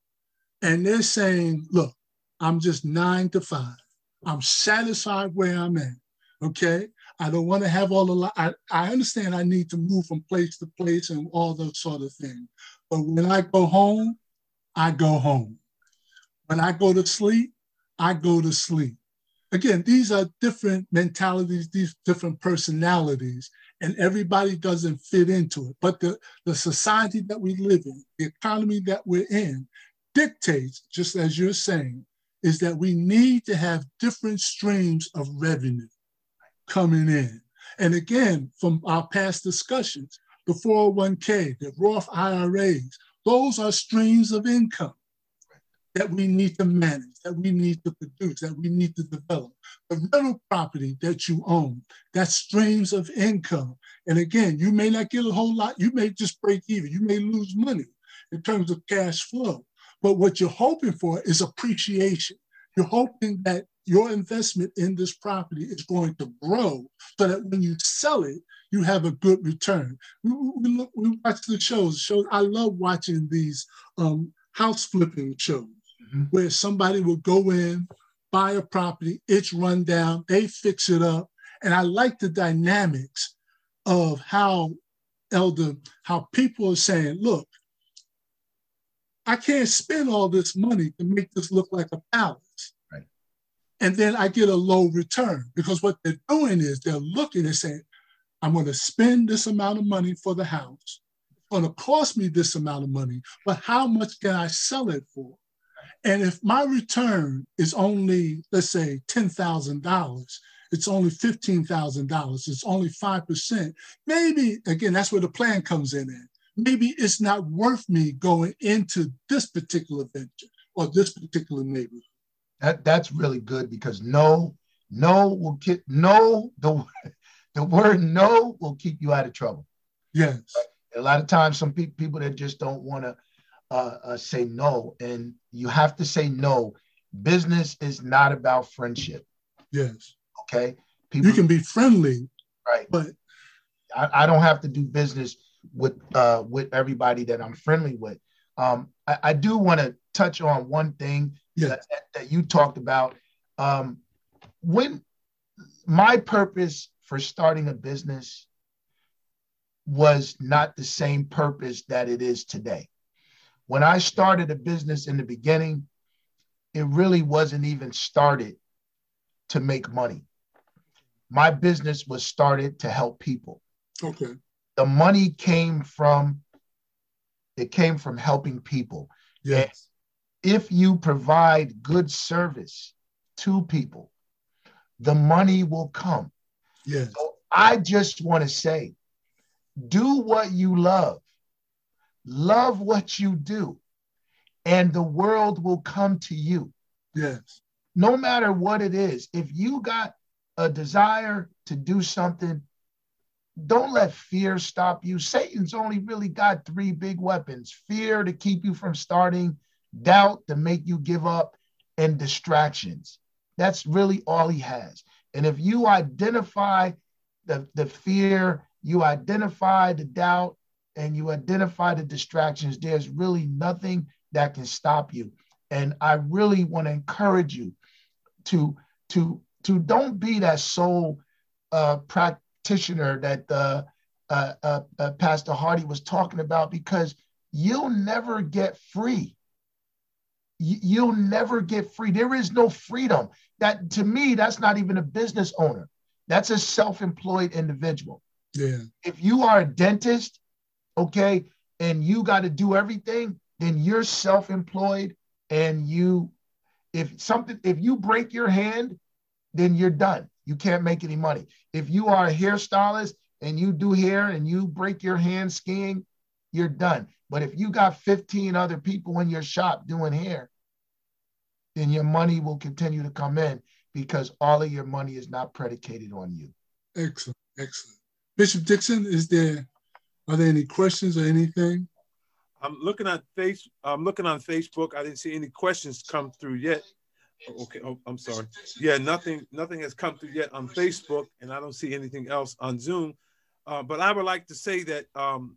And they're saying, look, I'm just 9 to 5. I'm satisfied where I'm at, okay? I don't want to have all the, I understand I need to move from place to place and all those sort of things. But when I go home, I go home. When I go to sleep, I go to sleep. Again, these are different mentalities, these different personalities, and everybody doesn't fit into it. But the society that we live in, the economy that we're in, dictates, just as you're saying, is that we need to have different streams of revenue coming in. And again, from our past discussions, the 401k, the Roth IRAs, those are streams of income that we need to manage, that we need to produce, that we need to develop. The rental property that you own, that's streams of income. And again, you may not get a whole lot, you may just break even, you may lose money in terms of cash flow. But what you're hoping for is appreciation. You're hoping that your investment in this property is going to grow so that when you sell it, you have a good return. We watch the shows. I love watching these house flipping shows where somebody will go in, buy a property, it's run down, they fix it up. And I like the dynamics of how people are saying, look, I can't spend all this money to make this look like a palace. Right. And then I get a low return because what they're doing is they're looking and saying, I'm going to spend this amount of money for the house. It's going to cost me this amount of money, but how much can I sell it for? And if my return is only, let's say, $10,000, it's only $15,000, it's only 5%, maybe, again, that's where the plan comes in at. Maybe it's not worth me going into this particular venture or this particular neighborhood. That's really good, because the word no will keep you out of trouble. Yes. A lot of times, some people that just don't want to say no, and you have to say no. Business is not about friendship. Yes. Okay. You can be friendly, right? But I don't have to do business with everybody that I'm friendly with. I do want to touch on one thing that you talked about. When my purpose for starting a business was not the same purpose that it is today. When I started a business in the beginning, it really wasn't even started to make money. My business was started to help people. Okay. The money came from helping people. Yes. And if you provide good service to people, the money will come. Yes. So I just want to say, do what you love. Love what you do, and the world will come to you. Yes. No matter what it is. If you got a desire to do something, don't let fear stop you. Satan's only really got 3 big weapons: fear to keep you from starting, doubt to make you give up, and distractions. That's really all he has. And if you identify the fear, you identify the doubt, and you identify the distractions, there's really nothing that can stop you. And I really want to encourage you to don't be that sole practitioner that Pastor Hardy was talking about, because you'll never get free. You'll never get free. There is no freedom. That, to me, that's not even a business owner. That's a self-employed individual. Yeah. If you are a dentist, okay, and you got to do everything, then you're self-employed, and if you break your hand, then you're done. You can't make any money. If you are a hairstylist and you do hair and you break your hand skiing, you're done. But if you got 15 other people in your shop doing hair, then your money will continue to come in, because all of your money is not predicated on you. Excellent, excellent. Bishop Dixon, are there any questions or anything? I'm looking on Facebook. I didn't see any questions come through yet. Okay, I'm sorry. Yeah, nothing has come through yet on Facebook, and I don't see anything else on Zoom. But I would like to say that,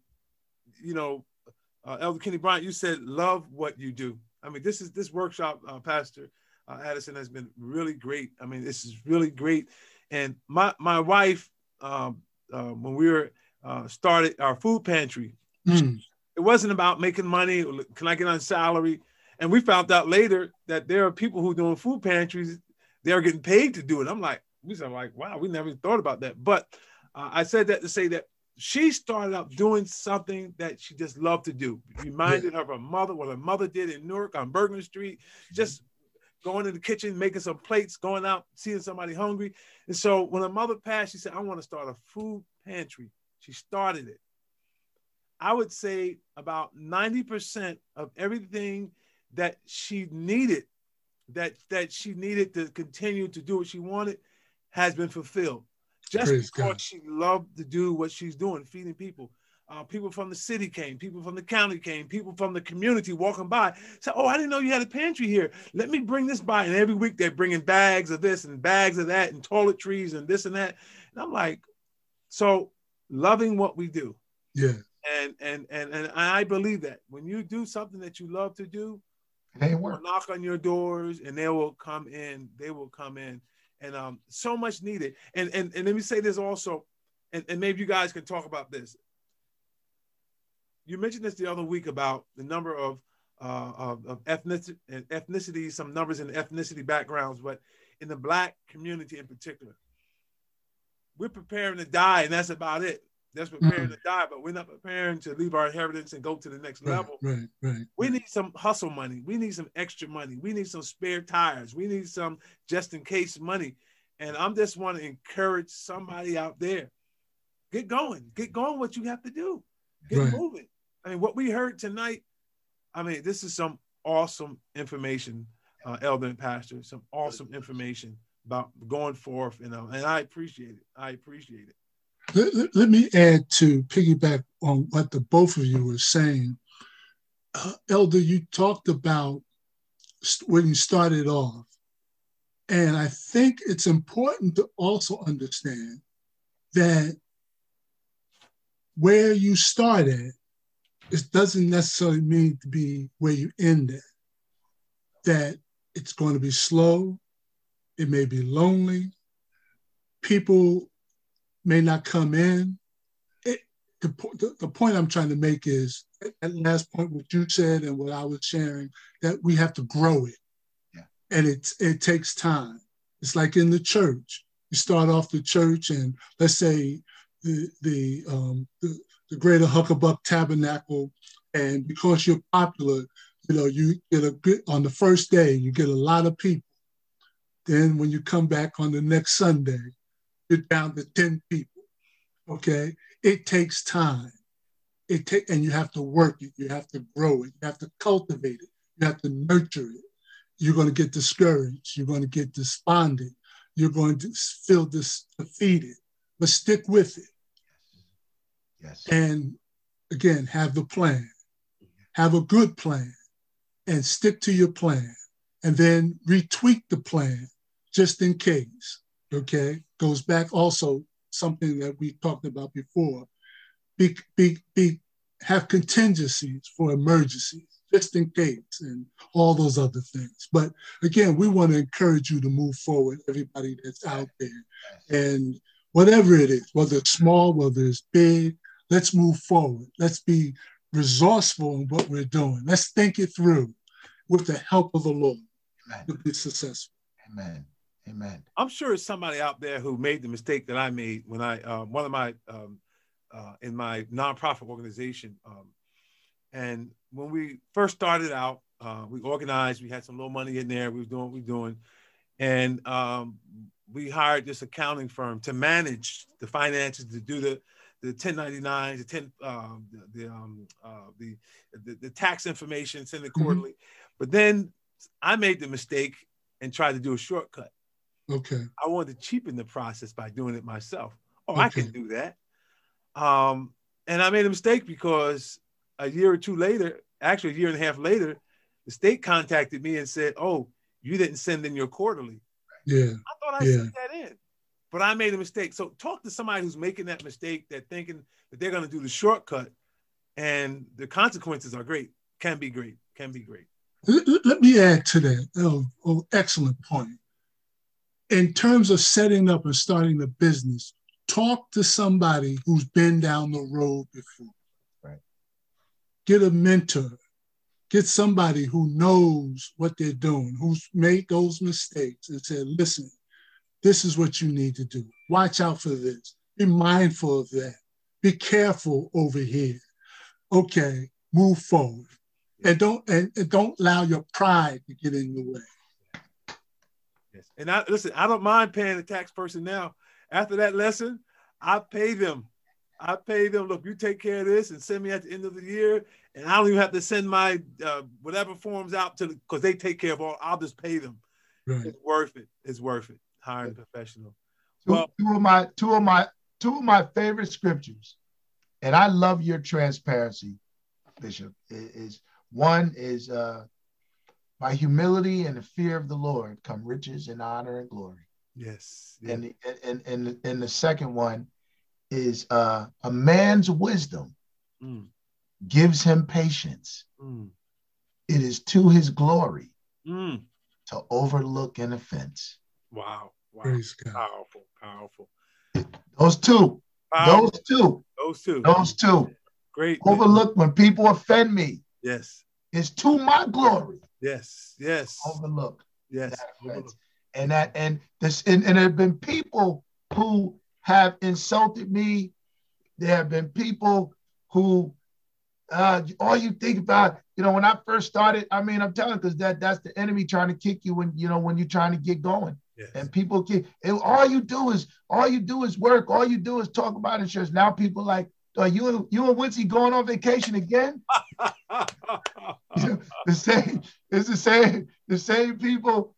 Elder Kenny Bryant, you said love what you do. I mean, this workshop, Pastor Addison, has been really great. I mean, this is really great. And my wife, when we were started our food pantry, it wasn't about making money. Can I get on salary? And we found out later that there are people who are doing food pantries. They're getting paid to do it. We said, wow, we never thought about that. But I said that to say that she started out doing something that she just loved to do. Reminded her of her mother, what her mother did in Newark on Bergen Street, just going in the kitchen, making some plates, going out, seeing somebody hungry. And so when her mother passed, she said, I want to start a food pantry. She started it. I would say about 90% of everything that she needed, that she needed to continue to do what she wanted, has been fulfilled. Just Praise because God. she loved to do what she's doing, feeding people. People from the city came, people from the county came, people from the community walking by said, oh, I didn't know you had a pantry here. Let me bring this by. And every week they're bringing bags of this and bags of that and toiletries and this and that. And I'm like, so loving what we do. Yeah. And I believe that when you do something that you love to do, they will knock on your doors and they will come in. They will come in. And so much needed. And let me say this also, and maybe you guys can talk about this. You mentioned this the other week about the number of ethnicity, some numbers in the ethnicity backgrounds, but in the Black community in particular, we're preparing to die, and that's about it. That's preparing to die, but we're not preparing to leave our inheritance and go to the next level. Right. We need some hustle money. We need some extra money. We need some spare tires. We need some just in case money. And I'm just want to encourage somebody out there. Get going. Get going what you have to do. Get moving. I mean, what we heard tonight, I mean, this is some awesome information, Elder and Pastor, some awesome information about going forth, and I appreciate it. I appreciate it. Let me add to piggyback on what the both of you were saying. Elder, you talked about when you started off, and I think it's important to also understand that where you start at, it doesn't necessarily mean to be where you end at. That it's going to be slow, it may be lonely, people may not come in. The point I'm trying to make is, at last point, what you said and what I was sharing, that we have to grow it. Yeah. And it takes time. It's like in the church. You start off the church, and let's say the Greater Huckabuck Tabernacle, and because you're popular, you get on the first day, you get a lot of people. Then when you come back on the next Sunday, you're down to 10 people, okay? It takes time. And you have to work it. You have to grow it. You have to cultivate it. You have to nurture it. You're going to get discouraged. You're going to get despondent. You're going to feel defeated, but stick with it. Yes. And again, have the plan. Have a good plan and stick to your plan, and then retweak the plan just in case. Okay, goes back also something that we talked about before. Have contingencies for emergencies, just in case, and all those other things. But again, we want to encourage you to move forward, everybody that's out there. And whatever it is, whether it's small, whether it's big, let's move forward. Let's be resourceful in what we're doing. Let's think it through with the help of the Lord to be successful. Amen. Amen. I'm sure it's somebody out there who made the mistake that I made when I, one of my, in my nonprofit organization. And when we first started out, we organized, we had some little money in there, we were doing what we were doing. And we hired this accounting firm to manage the finances, to do the 1099s, the tax information, send it quarterly. But then I made the mistake and tried to do a shortcut. Okay. I wanted to cheapen the process by doing it myself. I can do that. And I made a mistake because a year or two later, actually a year and a half later, the state contacted me and said, "Oh, you didn't send in your quarterly." Yeah. I thought I sent that in, but I made a mistake. So talk to somebody who's making that mistake, that thinking that they're going to do the shortcut, and the consequences are great, can be great. Let me add to that. Oh, excellent point. In terms of setting up and starting a business, talk to somebody who's been down the road before. Right. Get a mentor. Get somebody who knows what they're doing, who's made those mistakes and said, "Listen, this is what you need to do. Watch out for this. Be mindful of that. Be careful over here. Okay, move forward. And don't allow your pride to get in the way." Yes. And I don't mind paying the tax person now. After that lesson, I pay them. Look, you take care of this and send me at the end of the year. And I don't even have to send my whatever forms out because they take care of all. I'll just pay them. Right. It's worth it. It's worth it. Hiring a professional. Two of my favorite scriptures, and I love your transparency, Bishop. One is by humility and the fear of the Lord come riches and honor and glory. Yes. And the second one is a man's wisdom gives him patience. It is to his glory to overlook an offense. Wow. Praise God. Powerful. Those two. Great. Overlook when people offend me. Yes. It's to my glory. Yes. Overlook. Yes. And there have been people who have insulted me. There have been people who all you think about, when I first started, I mean, I'm telling you, because that's the enemy trying to kick you when you're trying to get going. Yes. And people all you do is work. All you do is talk about insurance. Now people like, are you and Wincy going on vacation again? The same people,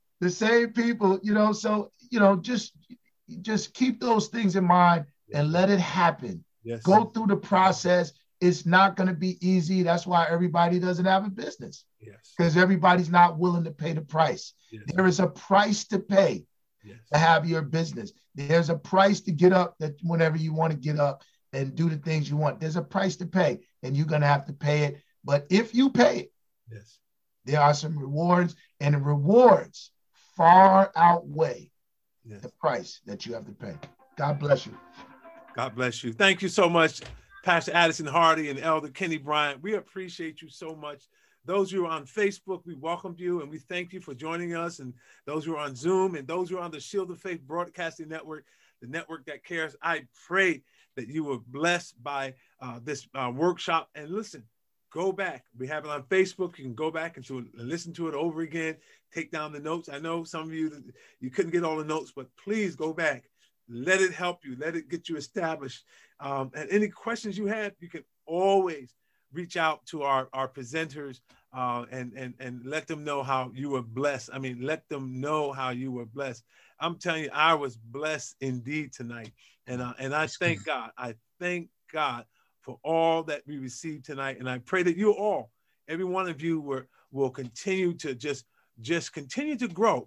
so just keep those things in mind and let it happen. Yes. Go through the process. It's not going to be easy. That's why everybody doesn't have a business. Yes. Because everybody's not willing to pay the price. Yes. There is a price to pay to have your business. There's a price to get up that whenever you want to get up and do the things you want. There's a price to pay, and you're going to have to pay it. But if you pay it, there are some rewards, and the rewards far outweigh the price that you have to pay. God bless you. God bless you. Thank you so much, Pastor Addison Hardy and Elder Kenny Bryant. We appreciate you so much. Those who are on Facebook, we welcome you and we thank you for joining us. And those who are on Zoom and those who are on the Shield of Faith Broadcasting Network, the network that cares, I pray that you were blessed by this workshop. And listen, go back. We have it on Facebook. You can go back and listen to it over again. Take down the notes. I know some of you couldn't get all the notes, but please go back. Let it help you. Let it get you established. And any questions you have, you can always reach out to our presenters and let them know how you were blessed. I mean, let them know how you were blessed. I'm telling you, I was blessed indeed tonight. And I thank God. I thank God for all that we received tonight. And I pray that you all, every one of you will continue to just continue to grow,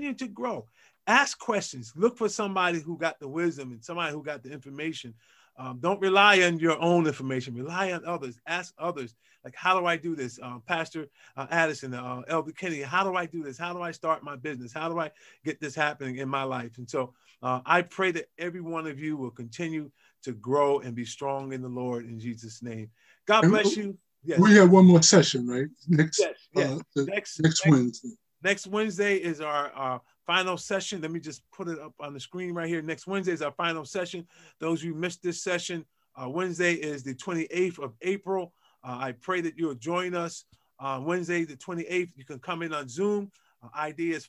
Ask questions. Look for somebody who got the wisdom and somebody who got the information. Don't rely on your own information. Rely on others. Ask others, like, how do I do this? Pastor Addison, Elder Kenny, how do I do this? How do I start my business? How do I get this happening in my life? And so I pray that every one of you will continue to grow and be strong in the Lord in Jesus' name. God bless you. Yes. We have one more session, right? Next Wednesday. Next Wednesday is our final session. Let me just put it up on the screen right here. Next Wednesday is our final session. Those who missed this session, Wednesday is the 28th of April. I pray that you'll join us Wednesday, the 28th. You can come in on Zoom. ID is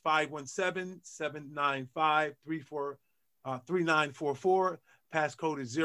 517-795-3944. Passcode is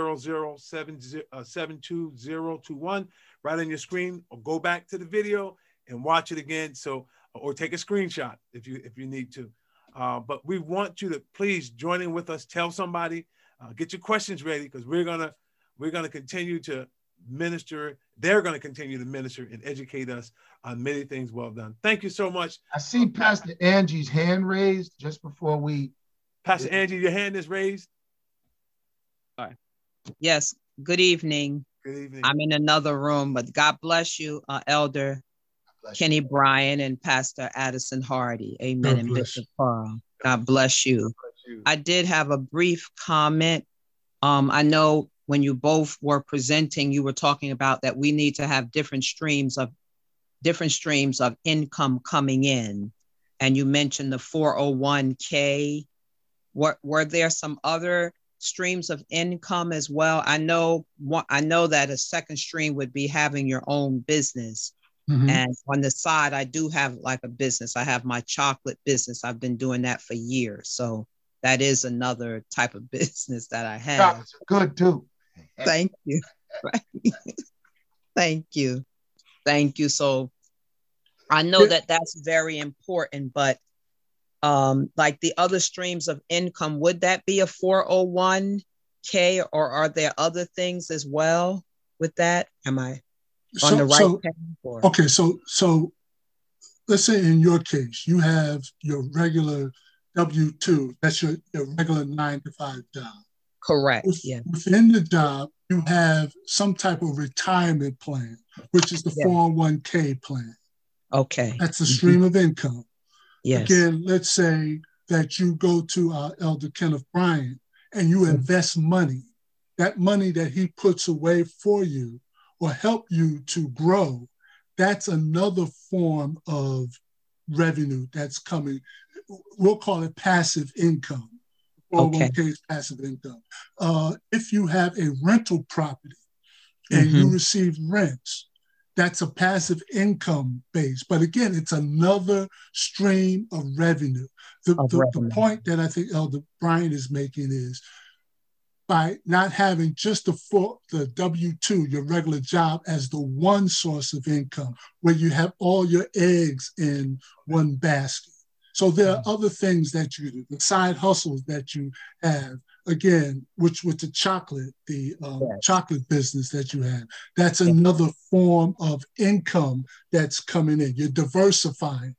0072021. Right on your screen, or go back to the video and watch it again. Or take a screenshot if you need to. But we want you to please join in with us. Tell somebody. Get your questions ready, because we're gonna continue to minister. They're gonna continue to minister and educate us on many things. Well done. Thank you so much. I see Pastor Angie's hand raised just before we. Pastor Angie, your hand is raised. All right. Yes. Good evening. Good evening. I'm in another room, but God bless you, Elder Kenny Bryant and Pastor Addison Hardy. Amen. And Bishop Carl. God bless you. I did have a brief comment. I know when you both were presenting, you were talking about that we need to have different streams of income coming in. And you mentioned the 401k. Were there some other streams of income as well? I know that a second stream would be having your own business. Mm-hmm. And on the side, I do have like a business. I have my chocolate business. I've been doing that for years. So that is another type of business that I have. Chocolate's good too. Thank you. Thank you. So I know that that's very important, but like the other streams of income, would that be a 401k, or are there other things as well with that? Am I on the right path? Okay, so let's say in your case, you have your regular W-2, that's your regular 9-to-5 job. Correct, yeah. Within the job, you have some type of retirement plan, which is the 401k plan. Okay. That's a stream of income. Yes. Again, let's say that you go to Elder Kenneth Bryant and you invest money. That money that he puts away for you will help you to grow. That's another form of revenue that's coming. We'll call it passive income. 401k is passive income. If you have a rental property and you receive rents, that's a passive income base. But again, it's another stream of revenue. The point that I think Elder Brian is making is by not having just the W-2, your regular job, as the one source of income, where you have all your eggs in one basket. So there are other things that you do, the side hustles that you have, again, which with the chocolate, chocolate business that you have, that's another form of income that's coming in. You're diversifying.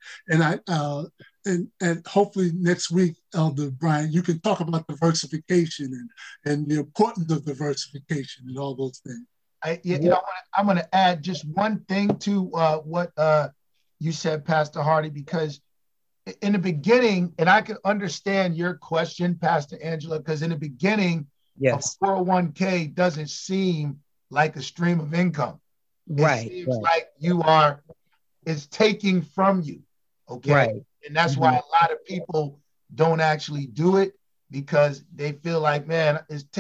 And hopefully next week, Elder Brian, you can talk about diversification and the importance of diversification and all those things. I'm going to add just one thing to what you said, Pastor Hardy, because in the beginning, and I can understand your question, Pastor Angela, because in the beginning, a 401k doesn't seem like a stream of income. It seems like it's taking from you. Okay. Right. And that's why a lot of people don't actually do it, because they feel like, man,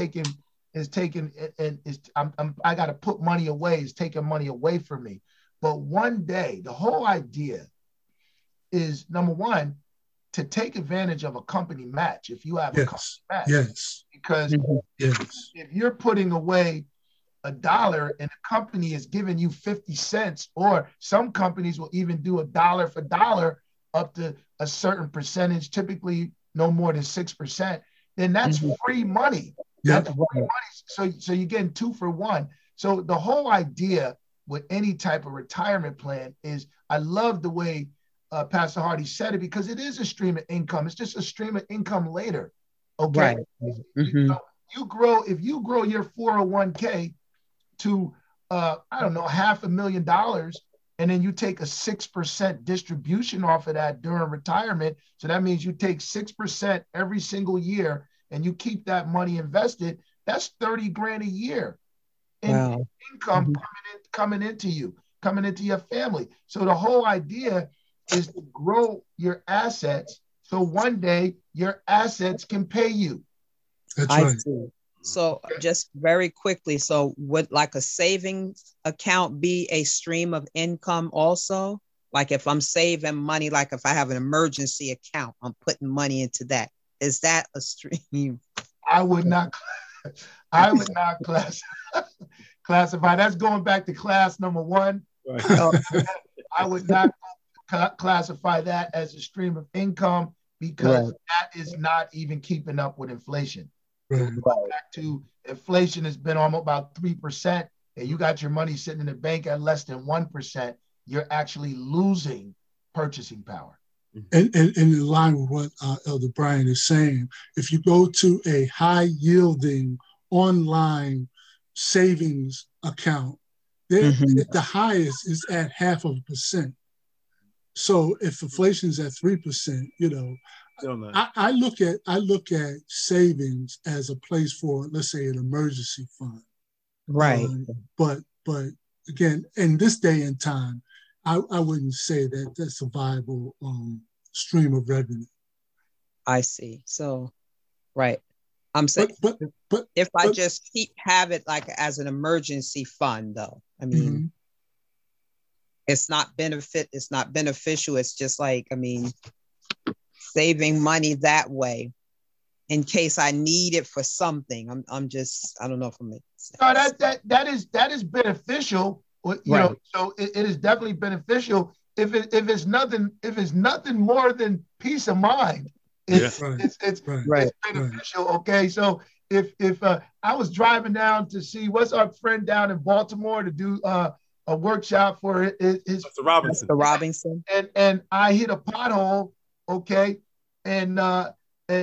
I got to put money away. It's taking money away from me. But one day, the whole idea is, number one, to take advantage of a company match. If you have a company match, because if you're putting away $1 and the company is giving you 50 cents, or some companies will even do $1 for $1 up to a certain percentage, typically no more than 6%, then that's free money. That's free money. So you're getting 2 for 1. So the whole idea with any type of retirement plan is, I love the way Pastor Hardy said it, because it is a stream of income. It's just a stream of income later. Okay. Right. If you grow your 401k to $500,000, and then you take a 6% distribution off of that during retirement. So that means you take 6% every single year and you keep that money invested. That's $30,000 a year in income coming into your family. So the whole idea is to grow your assets, so one day your assets can pay you. That's right. I see. So just very quickly, so would like a savings account be a stream of income also? Like if I'm saving money, like if I have an emergency account, I'm putting money into that. Is that a stream? I would not classify. That's going back to class number 1. Right. I would not classify that as a stream of income, because that is not even keeping up with inflation. Back to inflation has been almost about 3%, and you got your money sitting in the bank at less than 1%, you're actually losing purchasing power. And in line with what Elder Brian is saying, if you go to a high yielding online savings account, the highest is at 0.5%. So if inflation is at 3%, I look at savings as a place for, let's say, an emergency fund. Right. But again, in this day and time, I wouldn't say that that's a viable stream of revenue. I see. So, right. I'm saying, but if I just have it like as an emergency fund, though, I mean, it's not beneficial. It's just like, I mean, saving money that way in case I need it for something. I don't know if I'm making sense. No, that is beneficial. You know, so it is definitely beneficial if it's nothing more than peace of mind. It's beneficial. Okay, so if I was driving down to see what's our friend down in Baltimore to do a workshop for his Mr. Robinson, and I hit a pothole. Okay, and I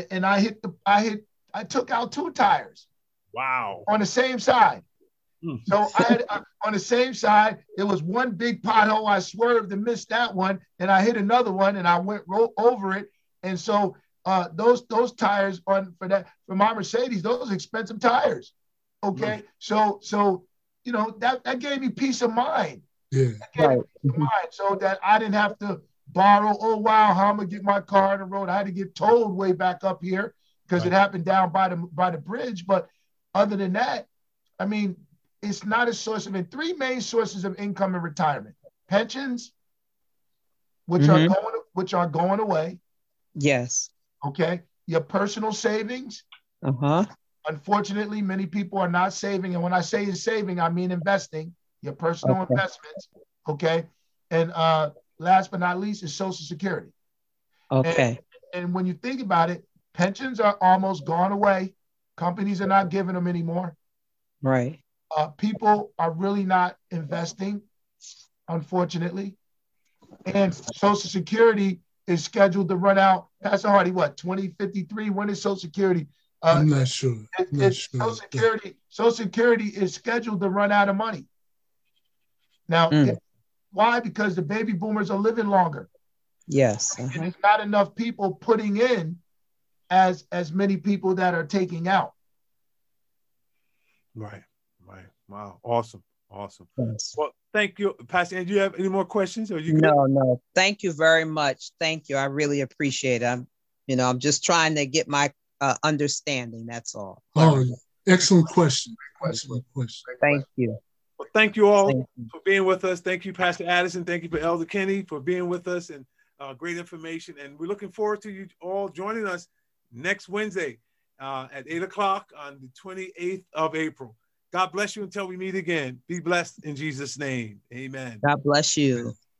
took out 2 tires. Wow. On the same side. So I had on the same side, it was one big pothole. I swerved and missed that one, and I hit another one, and I went over it. And so those tires for my Mercedes, those expensive tires. Okay, so you know that gave me peace of mind. Yeah, so that I didn't have to borrow. Oh wow, how I'm gonna get my car on the road? I had to get towed way back up here because it happened down by the bridge. But other than that, I mean, it's not a source of three main sources of income in retirement: pensions, which are going away. Yes. Okay. Your personal savings. Unfortunately, many people are not saving. And when I say saving, I mean investing, your personal investments. Okay. And last but not least is Social Security. Okay. And when you think about it, pensions are almost gone away. Companies are not giving them anymore. Right. People are really not investing, unfortunately. And Social Security is scheduled to run out. Pastor Hardy, what, 2053? When is Social Security? I'm not sure. Social Security is scheduled to run out of money. Now, why? Because the baby boomers are living longer. Yes. And there's not enough people putting in as many people that are taking out. Right. Wow. Awesome. Yes. Well, thank you, Pastor. And do you have any more questions? Or you good? No. Thank you very much. Thank you. I really appreciate it. I'm just trying to get my understanding. That's all. Oh, excellent question. Excellent question. Thank you. Well, thank you all for being with us. Thank you, Pastor Addison. Thank you for Elder Kenny for being with us, and great information. And we're looking forward to you all joining us next Wednesday at 8 o'clock on the 28th of April. God bless you until we meet again. Be blessed in Jesus' name. Amen. God bless you.